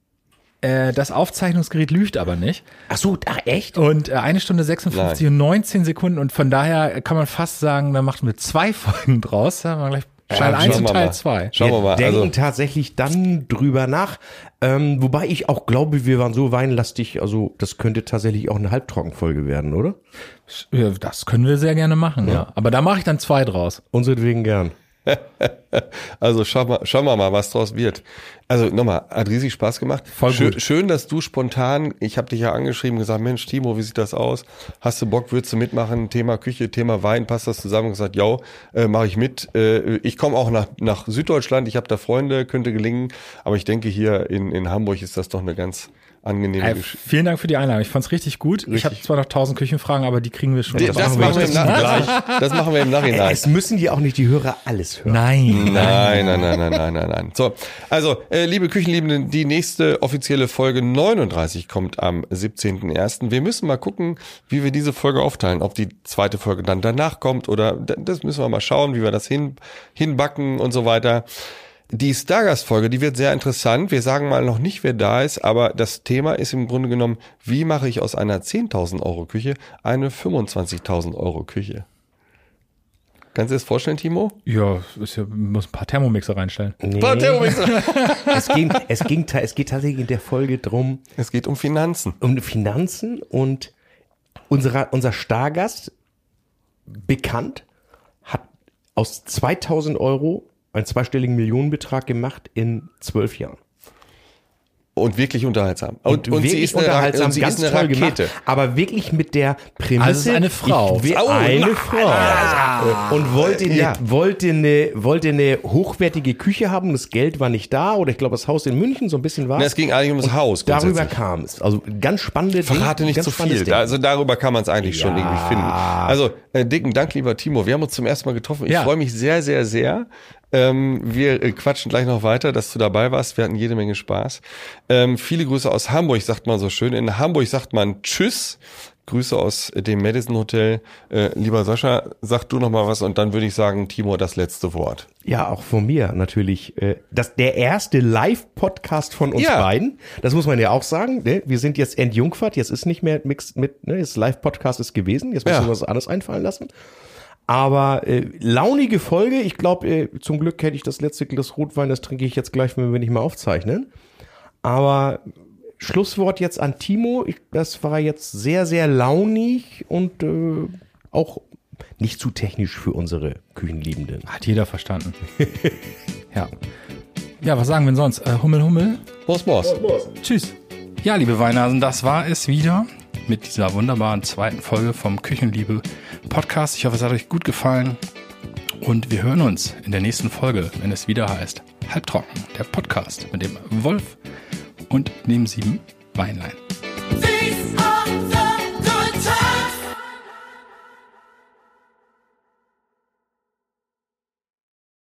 Äh, das Aufzeichnungsgerät lügt aber nicht. Ach so, ach echt? Und äh, eine Stunde sechsundfünfzig Nein. und neunzehn Sekunden. Und von daher kann man fast sagen, da machen wir zwei Folgen draus. Da haben wir gleich Teil Ja, eins schauen und wir Teil mal. zwei. Schauen wir mal. denken Also, tatsächlich dann drüber nach. Ähm, wobei ich auch glaube, wir waren so weinlastig, also das könnte tatsächlich auch eine Halbtrockenfolge werden, oder? Ja, das können wir sehr gerne machen, ja. Aber da mache ich dann zwei draus. Unseretwegen gern. also schauen wir, schauen wir mal, was draus wird. Also nochmal, hat riesig Spaß gemacht. Voll schön, gut. schön, dass du spontan, ich habe dich ja angeschrieben, gesagt, Mensch, Timo, wie sieht das aus? Hast du Bock, würdest du mitmachen? Thema Küche, Thema Wein, passt das zusammen? Und gesagt, ja, äh, mache ich mit. Äh, ich komme auch nach, nach Süddeutschland, ich habe da Freunde, könnte gelingen. Aber ich denke, hier in, in Hamburg ist das doch eine ganz angenehme Äh, Geschichte. vielen Dank für die Einladung. Ich fand's richtig gut. Ich habe Richtig. zwar noch tausend Küchenfragen, aber die kriegen wir schon. Das, das, machen wir im Nach- das machen wir im Nachhinein. Es müssen ja auch nicht die Hörer alles hören. Nein. Nein, nein, nein, nein, nein, nein, nein. So, also, äh, liebe Küchenliebenden, die nächste offizielle Folge neununddreißig kommt am siebzehnten ersten Wir müssen mal gucken, wie wir diese Folge aufteilen. Ob die zweite Folge dann danach kommt oder das müssen wir mal schauen, wie wir das hin, hinbacken und so weiter. Die Stargast-Folge, die wird sehr interessant. Wir sagen mal noch nicht, wer da ist, aber das Thema ist im Grunde genommen, wie mache ich aus einer zehntausend Euro Küche eine fünfundzwanzigtausend Euro Küche? Kannst du dir das vorstellen, Timo? Ja, ist ja, muss ein paar Thermomixer reinstellen. Nee. Thermomixer. Es, ging, es, ging, ta- es geht tatsächlich in der Folge drum, Es geht um Finanzen. um Finanzen und unser, unser Stargast, bekannt, hat aus zweitausend Euro einen zweistelligen Millionenbetrag gemacht in zwölf Jahren. Und wirklich unterhaltsam. Und, und, wirklich sie ist eine, Ra- unterhaltsam, und sie ganz ist eine toll Rakete. gemacht, aber wirklich mit der Prämisse. Also es ist eine Frau. Ich will Oh, eine na, Frau. Und wollte, Ja. eine, wollte, eine, wollte eine hochwertige Küche haben. Das Geld war nicht da. Oder ich glaube, das Haus in München, so ein bisschen war Na, es ging eigentlich ums Haus. Darüber grundsätzlich. kam es. Also ganz spannende Ding, Verrate nicht ganz zu spannendes viel. Ding. Also darüber kann man es eigentlich schon Ja. irgendwie finden. Also äh, dicken Dank, lieber Timo. Wir haben uns zum ersten Mal getroffen. Ich Ja. freue mich sehr, sehr, sehr. Ähm, wir äh, quatschen gleich noch weiter, dass du dabei warst. Wir hatten jede Menge Spaß. Ähm, viele Grüße aus Hamburg, sagt man so schön. In Hamburg sagt man Tschüss. Grüße aus dem Madison Hotel. Äh, lieber Sascha, sag du noch mal was und dann würde ich sagen, Timo, das letzte Wort. Ja, auch von mir natürlich. Äh, Das der erste Live-Podcast von uns Ja. beiden. Das muss man ja auch sagen. Ne? Wir sind jetzt entjungfert. Jetzt ist nicht mehr mixed mit, ne? Das Live-Podcast ist gewesen. Jetzt müssen Ja. wir uns anderes einfallen lassen. Aber äh, launige Folge. Ich glaube, äh, zum Glück hätte ich das letzte Glas Rotwein. Das trinke ich jetzt gleich, wenn wir nicht mehr aufzeichnen. Aber Schlusswort jetzt an Timo. Ich, das war jetzt sehr, sehr launig und äh, auch nicht zu technisch für unsere Küchenliebenden. Hat jeder verstanden. Ja. Ja, was sagen wir denn sonst? Äh, Hummel, Hummel. Boss, Boss. Tschüss. Ja, liebe Weinnasen, das war es wieder mit dieser wunderbaren zweiten Folge vom Küchenliebe Podcast. Ich hoffe, es hat euch gut gefallen und wir hören uns in der nächsten Folge, wenn es wieder heißt Halbtrocken, der Podcast mit dem Wolf und dem sieben Weinlein. These are